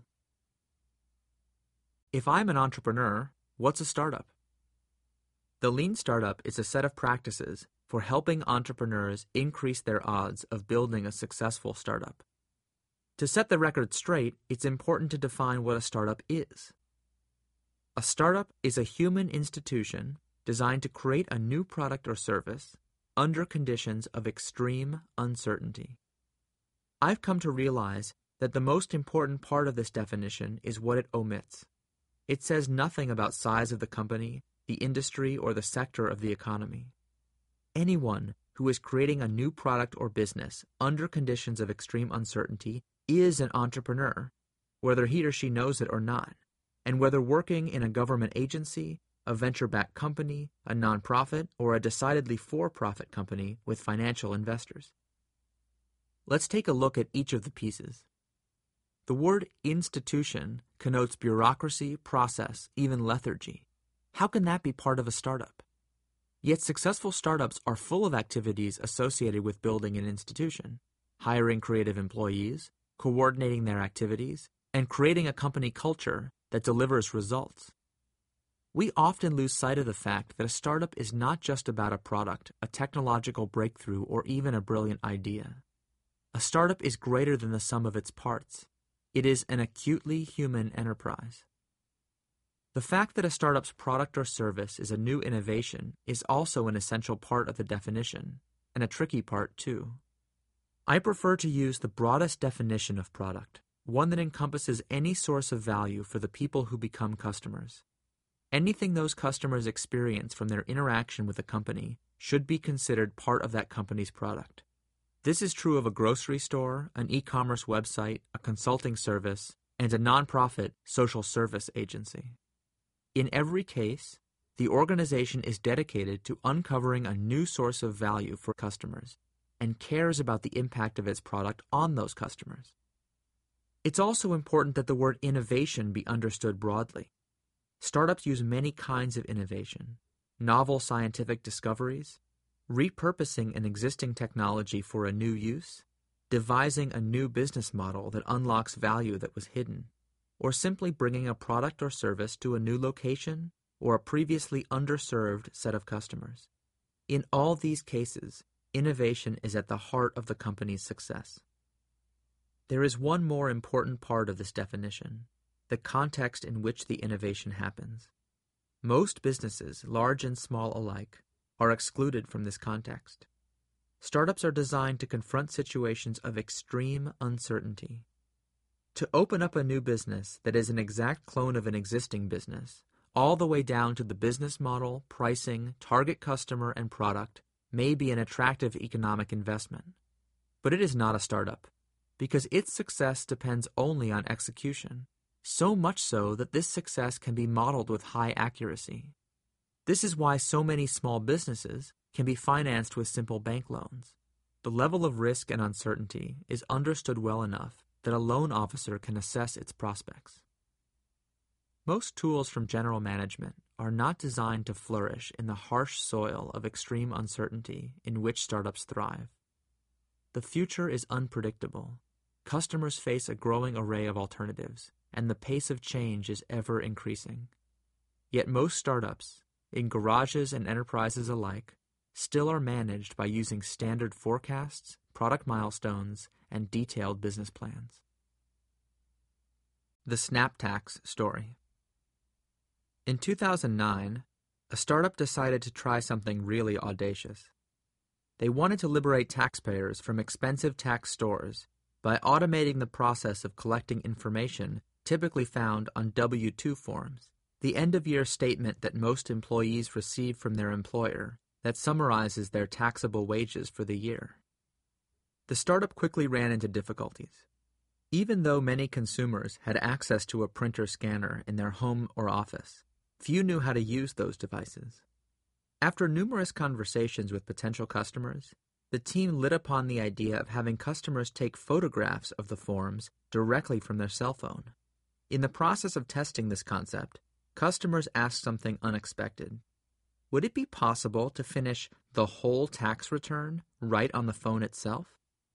If I'm an entrepreneur, what's a startup? The Lean Startup is a set of practices for helping entrepreneurs increase their odds of building a successful startup. To set the record straight, it's important to define what a startup is. A startup is a human institution designed to create a new product or service under conditions of extreme uncertainty. I've come to realize that the most important part of this definition is what it omits. It says nothing about size of the company, the industry, or the sector of the economy. Anyone who is creating a new product or business under conditions of extreme uncertainty is an entrepreneur, whether he or she knows it or not, and whether working in a government agency, a venture-backed company, a nonprofit, or a decidedly for-profit company with financial investors. Let's take a look at each of the pieces. The word institution connotes bureaucracy, process, even lethargy. How can that be part of a startup? Yet successful startups are full of activities associated with building an institution, hiring creative employees, coordinating their activities, and creating a company culture that delivers results. We often lose sight of the fact that a startup is not just about a product, a technological breakthrough, or even a brilliant idea. A startup is greater than the sum of its parts. It is an acutely human enterprise. The fact that a startup's product or service is a new innovation is also an essential part of the definition, and a tricky part too. I prefer to use the broadest definition of product, one that encompasses any source of value for the people who become customers. Anything those customers experience from their interaction with a company should be considered part of that company's product. This is true of a grocery store, an e-commerce website, a consulting service, and a nonprofit social service agency. In every case, the organization is dedicated to uncovering a new source of value for customers and cares about the impact of its product on those customers. It's also important that the word innovation be understood broadly. Startups use many kinds of innovation: novel scientific discoveries, repurposing an existing technology for a new use, devising a new business model that unlocks value that was hidden, or simply bringing a product or service to a new location or a previously underserved set of customers. In all these cases, innovation is at the heart of the company's success. There is one more important part of this definition: the context in which the innovation happens. Most businesses, large and small alike, are excluded from this context. Startups are designed to confront situations of extreme uncertainty. To open up a new business that is an exact clone of an existing business, all the way down to the business model, pricing, target customer, and product, may be an attractive economic investment. But it is not a startup, because its success depends only on execution, so much so that this success can be modeled with high accuracy. This is why so many small businesses can be financed with simple bank loans. The level of risk and uncertainty is understood well enough that a loan officer can assess its prospects. Most tools from general management are not designed to flourish in the harsh soil of extreme uncertainty in which startups thrive. The future is unpredictable. Customers face a growing array of alternatives, and the pace of change is ever increasing. Yet most startups, in garages and enterprises alike, still are managed by using standard forecasts, product milestones, and detailed business plans. The SnapTax story. In two thousand nine, a startup decided to try something really audacious. They wanted to liberate taxpayers from expensive tax stores by automating the process of collecting information typically found on W two forms, the end-of-year statement that most employees receive from their employer that summarizes their taxable wages for the year. The startup quickly ran into difficulties. Even though many consumers had access to a printer scanner in their home or office, few knew how to use those devices. After numerous conversations with potential customers, the team lit upon the idea of having customers take photographs of the forms directly from their cell phone. In the process of testing this concept, customers asked something unexpected. Would it be possible to finish the whole tax return right on the phone itself?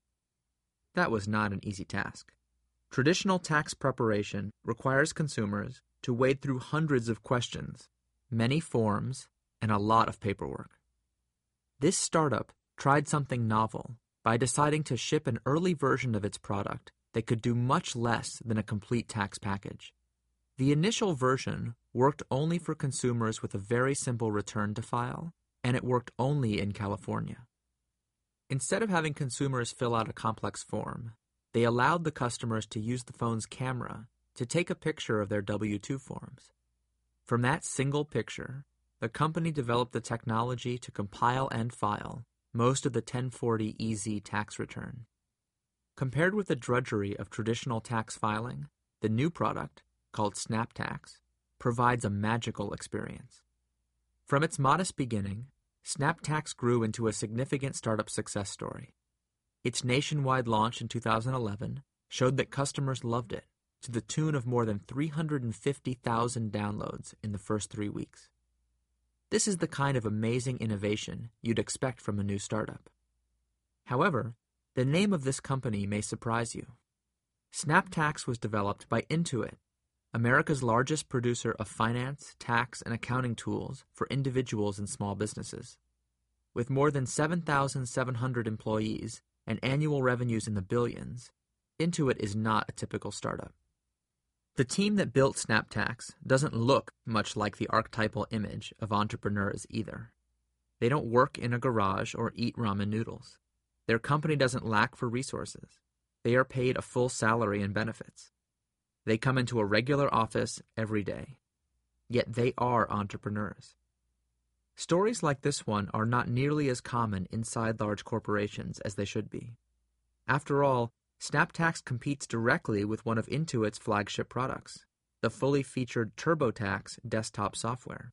That was not an easy task. Traditional tax preparation requires consumers to wade through hundreds of questions, many forms, and a lot of paperwork. This startup tried something novel by deciding to ship an early version of its product that could do much less than a complete tax package. The initial version worked only for consumers with a very simple return to file, and it worked only in California. Instead of having consumers fill out a complex form, they allowed the customers to use the phone's camera to take a picture of their W two forms. From that single picture, the company developed the technology to compile and file most of the ten forty E Z tax return. Compared with the drudgery of traditional tax filing, the new product, called SnapTax, provides a magical experience. From its modest beginning, SnapTax grew into a significant startup success story. Its nationwide launch in two thousand eleven showed that customers loved it, to the tune of more than three hundred fifty thousand downloads in the first three weeks. This is the kind of amazing innovation you'd expect from a new startup. However, the name of this company may surprise you. SnapTax was developed by Intuit, America's largest producer of finance, tax, and accounting tools for individuals and small businesses. With more than seven thousand seven hundred employees and annual revenues in the billions, Intuit is not a typical startup. The team that built SnapTax doesn't look much like the archetypal image of entrepreneurs either. They don't work in a garage or eat ramen noodles. Their company doesn't lack for resources. They are paid a full salary and benefits. They come into a regular office every day. Yet they are entrepreneurs. Stories like this one are not nearly as common inside large corporations as they should be. After all, SnapTax competes directly with one of Intuit's flagship products, the fully featured TurboTax desktop software.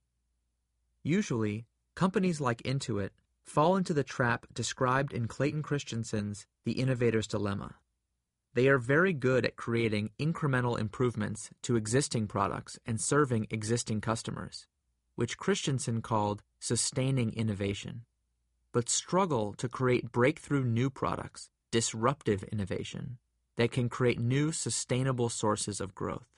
Usually, companies like Intuit fall into the trap described in Clayton Christensen's The Innovator's Dilemma. They are very good at creating incremental improvements to existing products and serving existing customers, which Christensen called sustaining innovation, but struggle to create breakthrough new products, disruptive innovation, that can create new sustainable sources of growth.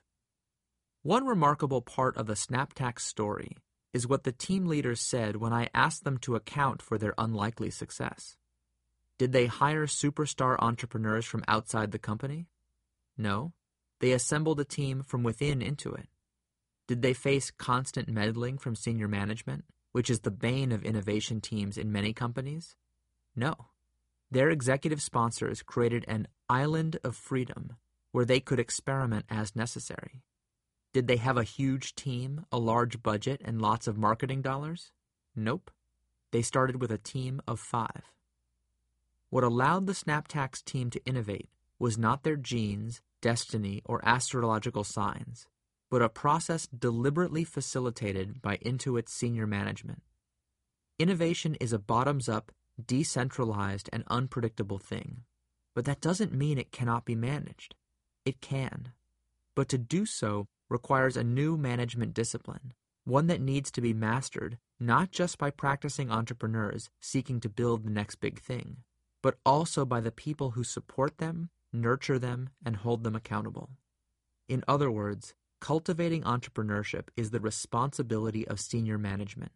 One remarkable part of the SnapTax story is what the team leaders said when I asked them to account for their unlikely success. Did they hire superstar entrepreneurs from outside the company? No. They assembled a team from within Intuit. Did they face constant meddling from senior management, which is the bane of innovation teams in many companies? No. Their executive sponsors created an island of freedom where they could experiment as necessary. Did they have a huge team, a large budget, and lots of marketing dollars? Nope. They started with a team of five. What allowed the SnapTax team to innovate was not their genes, destiny, or astrological signs, but a process deliberately facilitated by Intuit's senior management. Innovation is a bottoms-up, decentralized, and unpredictable thing, but that doesn't mean it cannot be managed. It can. But to do so requires a new management discipline, one that needs to be mastered not just by practicing entrepreneurs seeking to build the next big thing, but also by the people who support them, nurture them, and hold them accountable. In other words, cultivating entrepreneurship is the responsibility of senior management.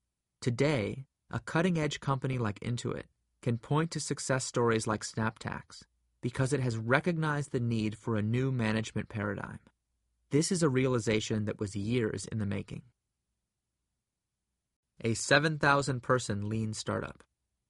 Today, a cutting-edge company like Intuit can point to success stories like SnapTax because it has recognized the need for a new management paradigm. This is a realization that was years in the making. A seven thousand person lean startup.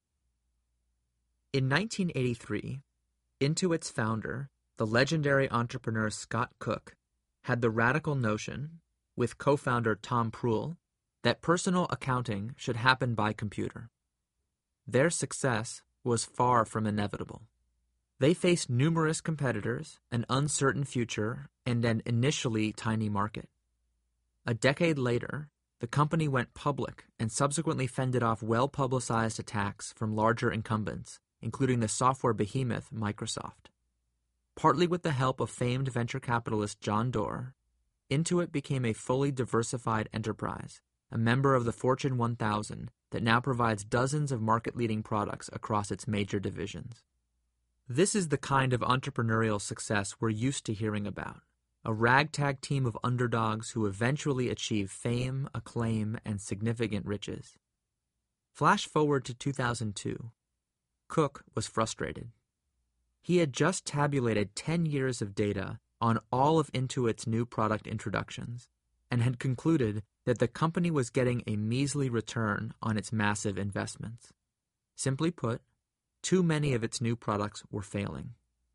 In nineteen eighty-three, Intuit's founder, the legendary entrepreneur Scott Cook, had the radical notion, with co-founder Tom Proul, that personal accounting should happen by computer. Their success was far from inevitable. They faced numerous competitors, an uncertain future, and an initially tiny market. A decade later, the company went public and subsequently fended off well-publicized attacks from larger incumbents, including the software behemoth Microsoft. Partly with the help of famed venture capitalist John Doerr, Intuit became a fully diversified enterprise, a member of the Fortune one thousand that now provides dozens of market-leading products across its major divisions. This is the kind of entrepreneurial success we're used to hearing about, a ragtag team of underdogs who eventually achieve fame, acclaim, and significant riches. Flash forward to two thousand two. Cook was frustrated. He had just tabulated ten years of data on all of Intuit's new product introductions and had concluded that the company was getting a measly return on its massive investments. Simply put, too many of its new products were failing.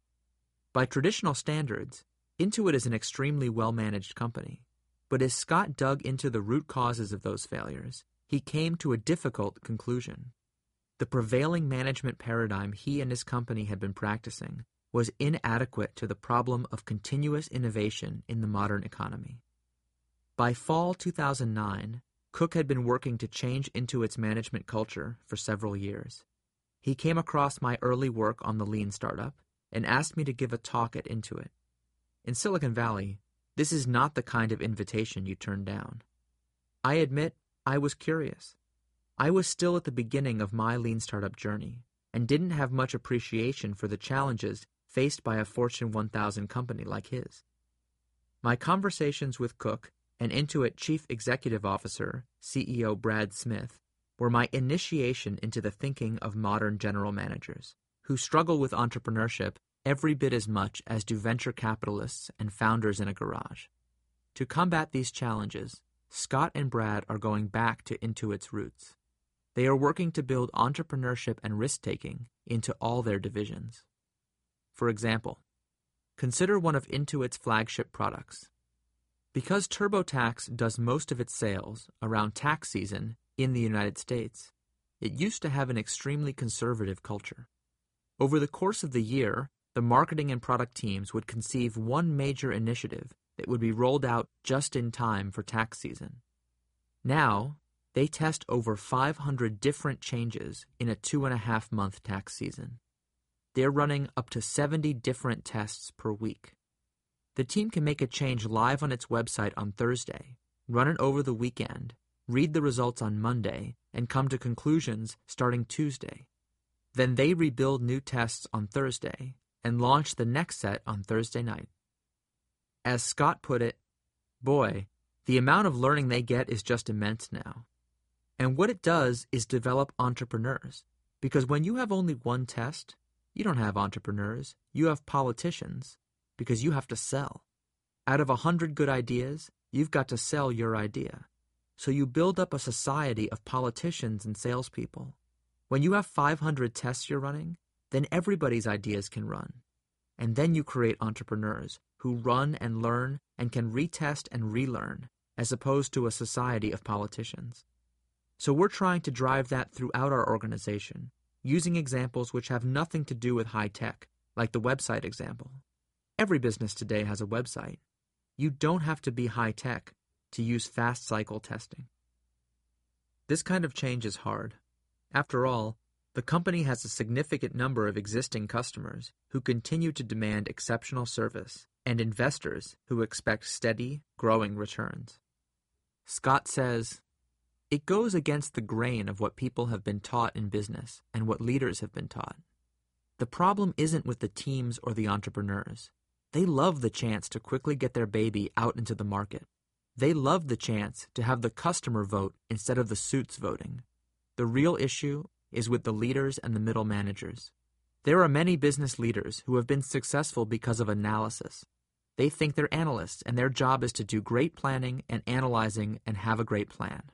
By traditional standards, Intuit is an extremely well-managed company, but as Scott dug into the root causes of those failures, he came to a difficult conclusion. The prevailing management paradigm he and his company had been practicing was inadequate to the problem of continuous innovation in the modern economy. By fall two thousand nine, Cook had been working to change Intuit's management culture for several years. He came across my early work on the Lean Startup and asked me to give a talk at Intuit. In Silicon Valley, this is not the kind of invitation you turn down. I admit I was curious. I was still at the beginning of my Lean Startup journey and didn't have much appreciation for the challenges faced by a Fortune one thousand company like his. My conversations with Cook and Intuit Chief Executive Officer, C E O Brad Smith, were my initiation into the thinking of modern general managers, who struggle with entrepreneurship every bit as much as do venture capitalists and founders in a garage. To combat these challenges, Scott and Brad are going back to Intuit's roots. They are working to build entrepreneurship and risk-taking into all their divisions. For example, consider one of Intuit's flagship products. Because TurboTax does most of its sales around tax season in the United States, it used to have an extremely conservative culture. Over the course of the year, the marketing and product teams would conceive one major initiative that would be rolled out just in time for tax season. Now, they test over five hundred different changes in a two and a half month tax season. They're running up to seventy different tests per week. The team can make a change live on its website on Thursday, run it over the weekend, read the results on Monday, and come to conclusions starting Tuesday. Then they rebuild new tests on Thursday and launch the next set on Thursday night. As Scott put it, boy, the amount of learning they get is just immense now. And what it does is develop entrepreneurs, because when you have only one test, you don't have entrepreneurs, you have politicians, because you have to sell. Out of a hundred good ideas, you've got to sell your idea. So you build up a society of politicians and salespeople. When you have five hundred tests you're running, then everybody's ideas can run. And then you create entrepreneurs who run and learn and can retest and relearn, as opposed to a society of politicians. So we're trying to drive that throughout our organization, using examples which have nothing to do with high tech, like the website example. Every business today has a website. You don't have to be high tech to use fast cycle testing. This kind of change is hard. After all, the company has a significant number of existing customers who continue to demand exceptional service and investors who expect steady, growing returns. Scott says, "It goes against the grain of what people have been taught in business and what leaders have been taught. The problem isn't with the teams or the entrepreneurs. They love the chance to quickly get their baby out into the market. They love the chance to have the customer vote instead of the suits voting. The real issue is with the leaders and the middle managers. There are many business leaders who have been successful because of analysis. They think they're analysts, and their job is to do great planning and analyzing and have a great plan."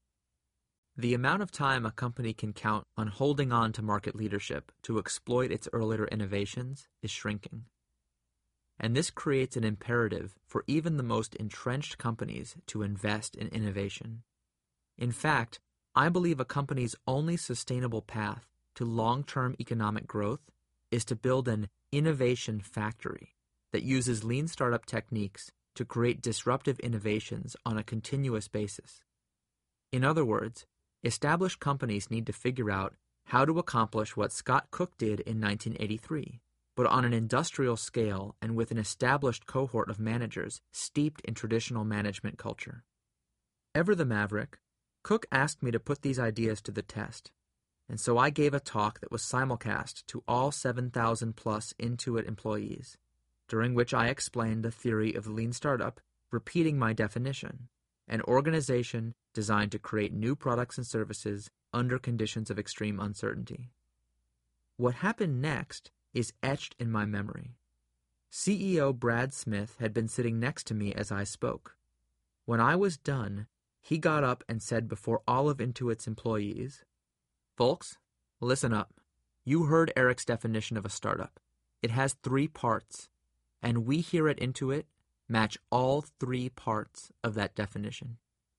The amount of time a company can count on holding on to market leadership to exploit its earlier innovations is shrinking. And this creates an imperative for even the most entrenched companies to invest in innovation. In fact, I believe a company's only sustainable path to long-term economic growth is to build an innovation factory that uses lean startup techniques to create disruptive innovations on a continuous basis. In other words, established companies need to figure out how to accomplish what Scott Cook did in nineteen eighty-three, but on an industrial scale and with an established cohort of managers steeped in traditional management culture. Ever the maverick, Cook asked me to put these ideas to the test, and so I gave a talk that was simulcast to all seven thousand plus Intuit employees, during which I explained the theory of the lean startup, repeating my definition: an organization designed to create new products and services under conditions of extreme uncertainty. What happened next is etched in my memory. C E O Brad Smith had been sitting next to me as I spoke. When I was done, he got up and said before all of Intuit's employees, "Folks, listen up. You heard Eric's definition of a startup. It has three parts, and we here at Intuit match all three parts of that definition."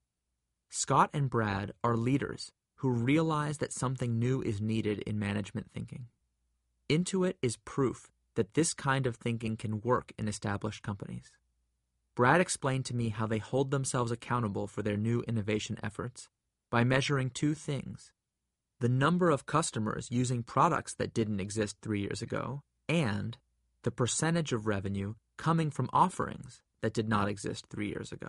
Scott and Brad are leaders who realize that something new is needed in management thinking. Intuit is proof that this kind of thinking can work in established companies. Brad explained to me how they hold themselves accountable for their new innovation efforts by measuring two things: the number of customers using products that didn't exist three years ago, and the percentage of revenue coming from offerings that did not exist three years ago.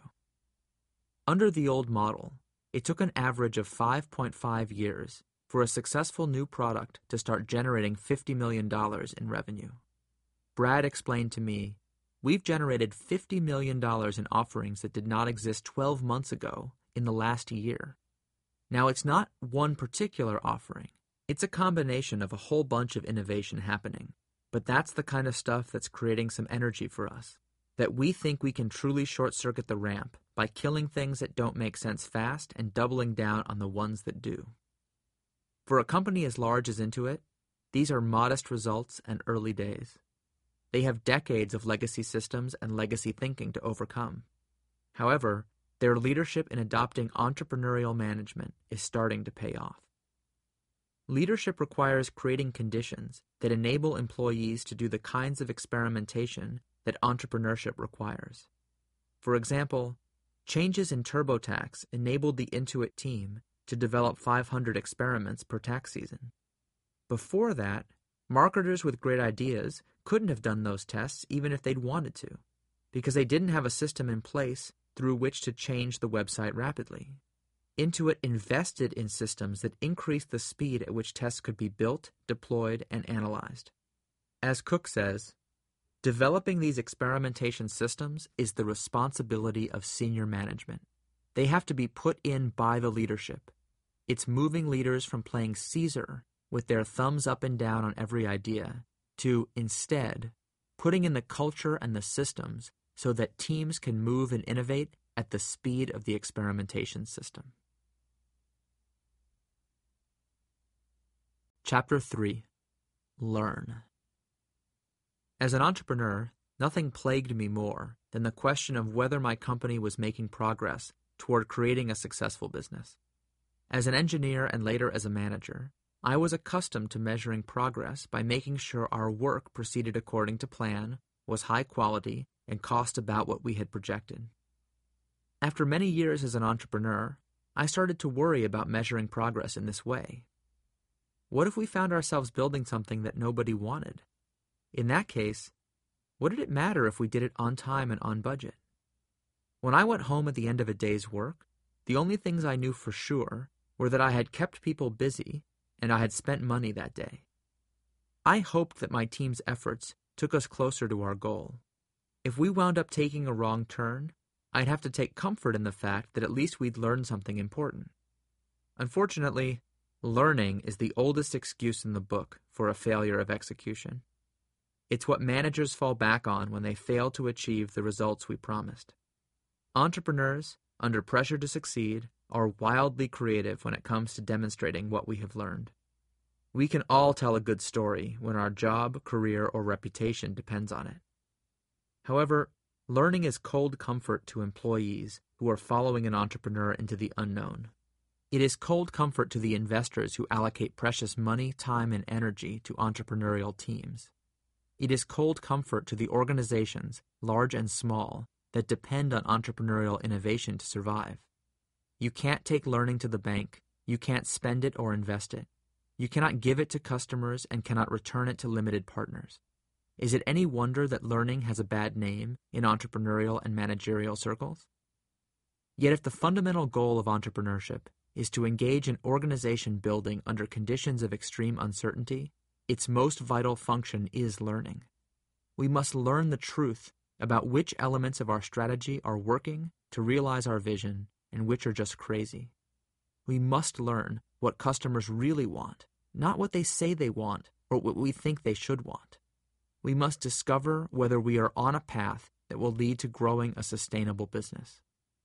Under the old model, it took an average of five point five years for a successful new product to start generating fifty million dollars in revenue. Brad explained to me, "We've generated fifty million dollars in offerings that did not exist twelve months ago in the last year." Now, it's not one particular offering. It's a combination of a whole bunch of innovation happening. But that's the kind of stuff that's creating some energy for us, that we think we can truly short-circuit the ramp by killing things that don't make sense fast and doubling down on the ones that do. For a company as large as Intuit, these are modest results and early days. They have decades of legacy systems and legacy thinking to overcome. However, their leadership in adopting entrepreneurial management is starting to pay off. Leadership requires creating conditions that enable employees to do the kinds of experimentation that entrepreneurship requires. For example, changes in TurboTax enabled the Intuit team to develop five hundred experiments per tax season. Before that, marketers with great ideas couldn't have done those tests even if they'd wanted to, because they didn't have a system in place through which to change the website rapidly. Intuit invested in systems that increased the speed at which tests could be built, deployed, and analyzed. As Cook says, developing these experimentation systems is the responsibility of senior management. They have to be put in by the leadership. It's moving leaders from playing Caesar with their thumbs up and down on every idea to, instead, putting in the culture and the systems so that teams can move and innovate at the speed of the experimentation system. Chapter three. Learn. As an entrepreneur, nothing plagued me more than the question of whether my company was making progress toward creating a successful business. As an engineer and later as a manager, I was accustomed to measuring progress by making sure our work proceeded according to plan, was high quality, and cost about what we had projected. After many years as an entrepreneur, I started to worry about measuring progress in this way. What if we found ourselves building something that nobody wanted? In that case, what did it matter if we did it on time and on budget? When I went home at the end of a day's work, the only things I knew for sure were that I had kept people busy and I had spent money that day. I hoped that my team's efforts took us closer to our goal. If we wound up taking a wrong turn, I'd have to take comfort in the fact that at least we'd learned something important. Unfortunately, learning is the oldest excuse in the book for a failure of execution. It's what managers fall back on when they fail to achieve the results we promised. Entrepreneurs, under pressure to succeed, are wildly creative when it comes to demonstrating what we have learned. We can all tell a good story when our job, career, or reputation depends on it. However, learning is cold comfort to employees who are following an entrepreneur into the unknown. It is cold comfort to the investors who allocate precious money, time, and energy to entrepreneurial teams. It is cold comfort to the organizations, large and small, that depend on entrepreneurial innovation to survive. You can't take learning to the bank, you can't spend it or invest it. You cannot give it to customers and cannot return it to limited partners. Is it any wonder that learning has a bad name in entrepreneurial and managerial circles? Yet if the fundamental goal of entrepreneurship is to engage in organization building under conditions of extreme uncertainty, its most vital function is learning. We must learn the truth about which elements of our strategy are working to realize our vision and which are just crazy. We must learn what customers really want, not what they say they want or what we think they should want. We must discover whether we are on a path that will lead to growing a sustainable business.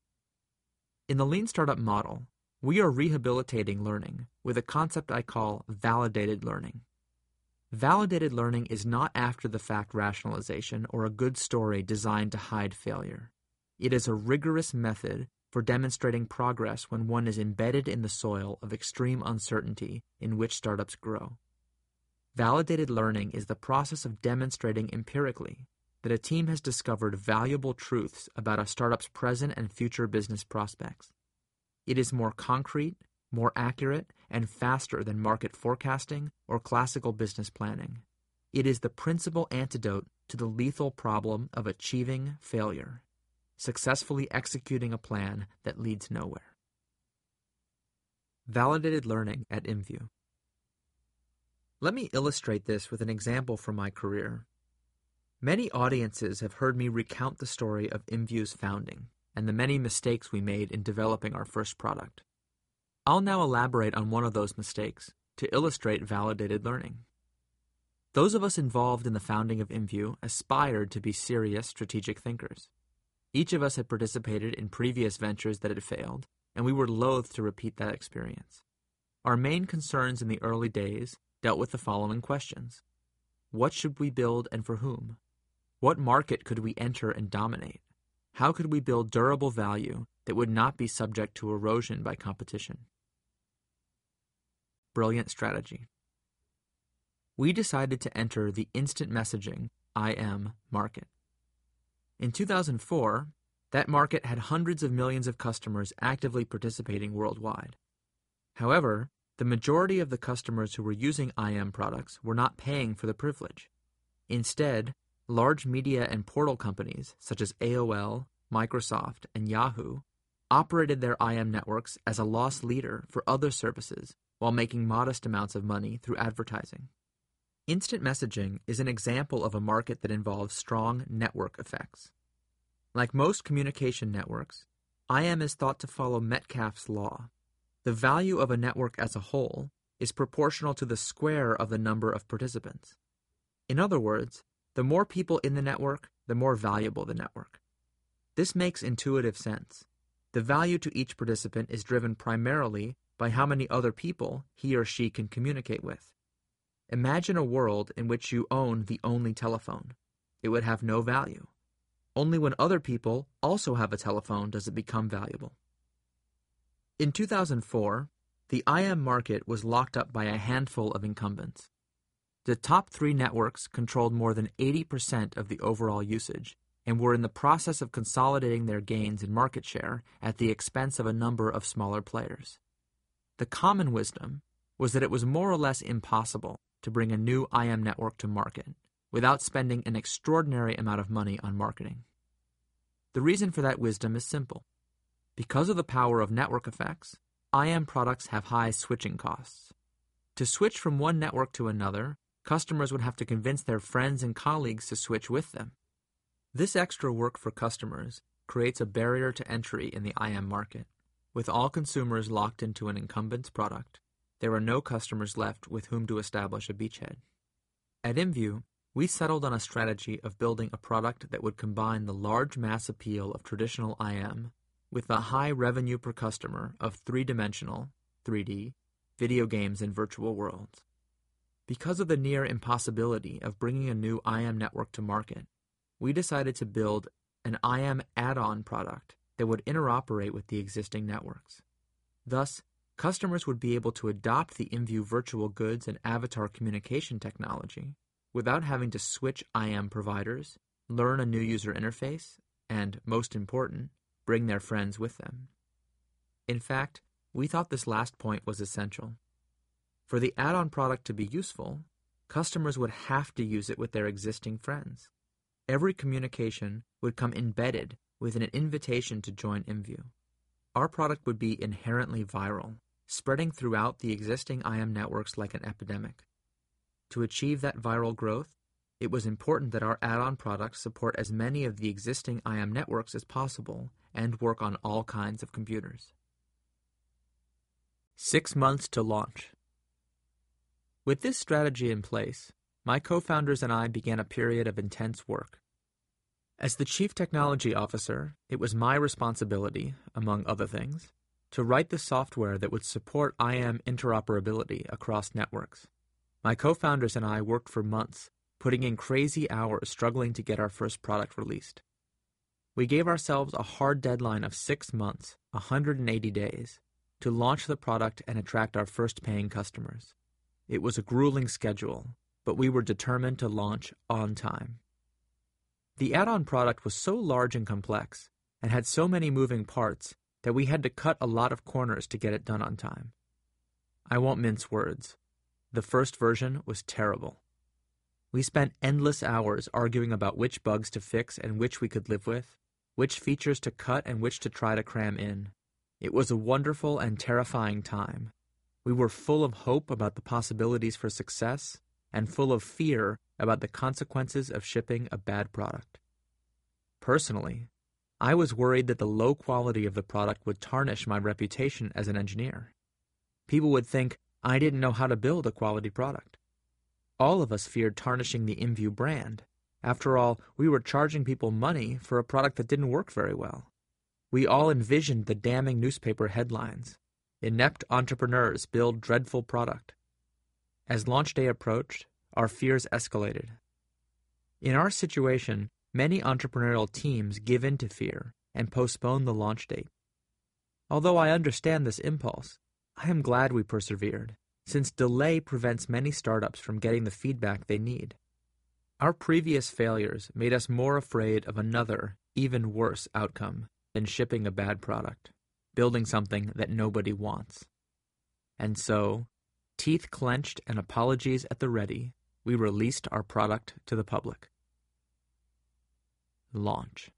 In the Lean Startup model, we are rehabilitating learning with a concept I call validated learning. Validated learning is not after-the-fact rationalization or a good story designed to hide failure. It is a rigorous method for demonstrating progress when one is embedded in the soil of extreme uncertainty in which startups grow. Validated learning is the process of demonstrating empirically that a team has discovered valuable truths about a startup's present and future business prospects. It is more concrete, more accurate, and faster than market forecasting or classical business planning. It is the principal antidote to the lethal problem of achieving failure, successfully executing a plan that leads nowhere. Validated learning at InView. Let me illustrate this with an example from my career. Many audiences have heard me recount the story of InView's founding and the many mistakes we made in developing our first product. I'll now elaborate on one of those mistakes to illustrate validated learning. Those of us involved in the founding of InView aspired to be serious strategic thinkers. Each of us had participated in previous ventures that had failed, and we were loath to repeat that experience. Our main concerns in the early days dealt with the following questions. What should we build and for whom? What market could we enter and dominate? How could we build durable value that would not be subject to erosion by competition? Brilliant strategy. We decided to enter the instant messaging I M market. In two thousand four, that market had hundreds of millions of customers actively participating worldwide. However, the majority of the customers who were using I M products were not paying for the privilege. Instead, large media and portal companies such as A O L, Microsoft, and Yahoo operated their I M networks as a loss leader for other services while making modest amounts of money through advertising. Instant messaging is an example of a market that involves strong network effects. Like most communication networks, I M is thought to follow Metcalfe's law. The value of a network as a whole is proportional to the square of the number of participants. In other words, the more people in the network, the more valuable the network. This makes intuitive sense. The value to each participant is driven primarily by how many other people he or she can communicate with. Imagine a world in which you own the only telephone. It would have no value. Only when other people also have a telephone does it become valuable. In two thousand four, the I M market was locked up by a handful of incumbents. The top three networks controlled more than eighty percent of the overall usage and were in the process of consolidating their gains in market share at the expense of a number of smaller players. The common wisdom was that it was more or less impossible to bring a new I M network to market without spending an extraordinary amount of money on marketing. The reason for that wisdom is simple. Because of the power of network effects, I M products have high switching costs. To switch from one network to another, customers would have to convince their friends and colleagues to switch with them. This extra work for customers creates a barrier to entry in the I M market. With all consumers locked into an incumbent's product, there are no customers left with whom to establish a beachhead. At InView, we settled on a strategy of building a product that would combine the large mass appeal of traditional I M with the high revenue per customer of three-dimensional, three D, video games and virtual worlds. Because of the near impossibility of bringing a new I M network to market, we decided to build an I M add-on product that would interoperate with the existing networks. Thus, customers would be able to adopt the InView virtual goods and avatar communication technology without having to switch I M providers, learn a new user interface, and, most important, bring their friends with them. In fact, we thought this last point was essential. For the add-on product to be useful, customers would have to use it with their existing friends. Every communication would come embedded with an invitation to join InView. Our product would be inherently viral, spreading throughout the existing I M networks like an epidemic. To achieve that viral growth, it was important that our add-on products support as many of the existing I M networks as possible and work on all kinds of computers. Six months to launch. With this strategy in place, my co-founders and I began a period of intense work. As the Chief Technology Officer, it was my responsibility, among other things, to write the software that would support I M interoperability across networks. My co-founders and I worked for months, putting in crazy hours struggling to get our first product released. We gave ourselves a hard deadline of six months, one hundred eighty days, to launch the product and attract our first paying customers. It was a grueling schedule, but we were determined to launch on time. The add-on product was so large and complex, and had so many moving parts, that we had to cut a lot of corners to get it done on time. I won't mince words. The first version was terrible. We spent endless hours arguing about which bugs to fix and which we could live with, which features to cut and which to try to cram in. It was a wonderful and terrifying time. We were full of hope about the possibilities for success and full of fear about the consequences of shipping a bad product. Personally, I was worried that the low quality of the product would tarnish my reputation as an engineer. People would think I didn't know how to build a quality product. All of us feared tarnishing the InView brand. After all, we were charging people money for a product that didn't work very well. We all envisioned the damning newspaper headlines. Inept entrepreneurs build dreadful product. As launch day approached, our fears escalated. In our situation, many entrepreneurial teams give in to fear and postpone the launch date. Although I understand this impulse, I am glad we persevered, since delay prevents many startups from getting the feedback they need. Our previous failures made us more afraid of another, even worse outcome than shipping a bad product, building something that nobody wants. And so, teeth clenched and apologies at the ready, we released our product to the public. Launch.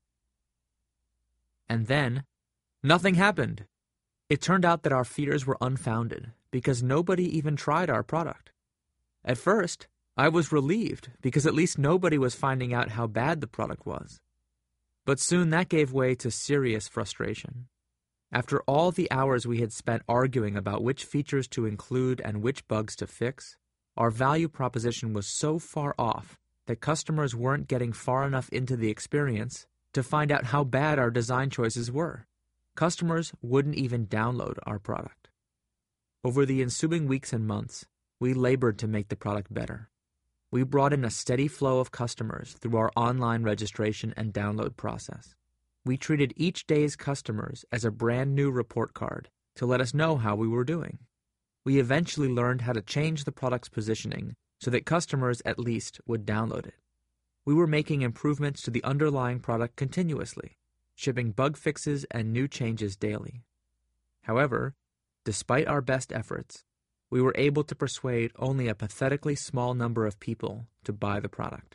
And then, nothing happened. It turned out that our fears were unfounded because nobody even tried our product. At first, I was relieved because at least nobody was finding out how bad the product was. But soon that gave way to serious frustration. After all the hours we had spent arguing about which features to include and which bugs to fix, our value proposition was so far off that customers weren't getting far enough into the experience to find out how bad our design choices were. Customers wouldn't even download our product. Over the ensuing weeks and months, we labored to make the product better. We brought in a steady flow of customers through our online registration and download process. We treated each day's customers as a brand new report card to let us know how we were doing. We eventually learned how to change the product's positioning so that customers at least would download it. We were making improvements to the underlying product continuously, shipping bug fixes and new changes daily. However, despite our best efforts, we were able to persuade only a pathetically small number of people to buy the product.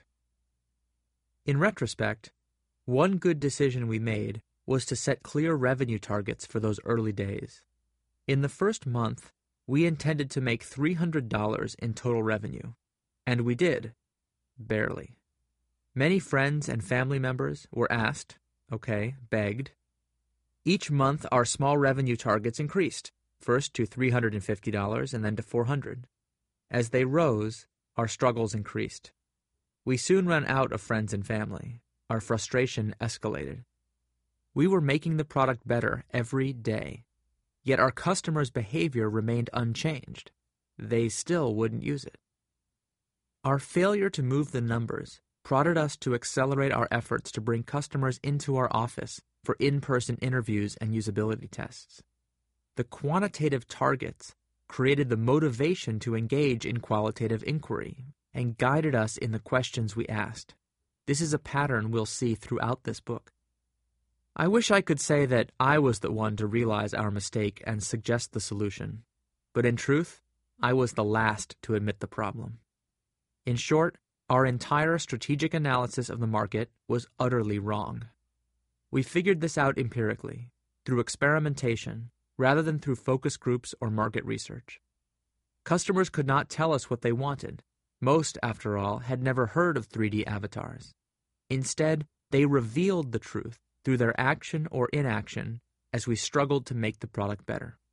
In retrospect, one good decision we made was to set clear revenue targets for those early days. In the first month, we intended to make three hundred dollars in total revenue, and we did, barely. Many friends and family members were asked, okay, begged. Each month, our small revenue targets increased, first to three hundred fifty dollars and then to four hundred dollars. As they rose, our struggles increased. We soon ran out of friends and family. Our frustration escalated. We were making the product better every day, yet our customers' behavior remained unchanged. They still wouldn't use it. Our failure to move the numbers prodded us to accelerate our efforts to bring customers into our office for in-person interviews and usability tests. The quantitative targets created the motivation to engage in qualitative inquiry and guided us in the questions we asked. This is a pattern we'll see throughout this book. I wish I could say that I was the one to realize our mistake and suggest the solution, but in truth, I was the last to admit the problem. In short, our entire strategic analysis of the market was utterly wrong. We figured this out empirically, through experimentation, rather than through focus groups or market research. Customers could not tell us what they wanted. Most, after all, had never heard of three D avatars. Instead, they revealed the truth through their action or inaction as we struggled to make the product better.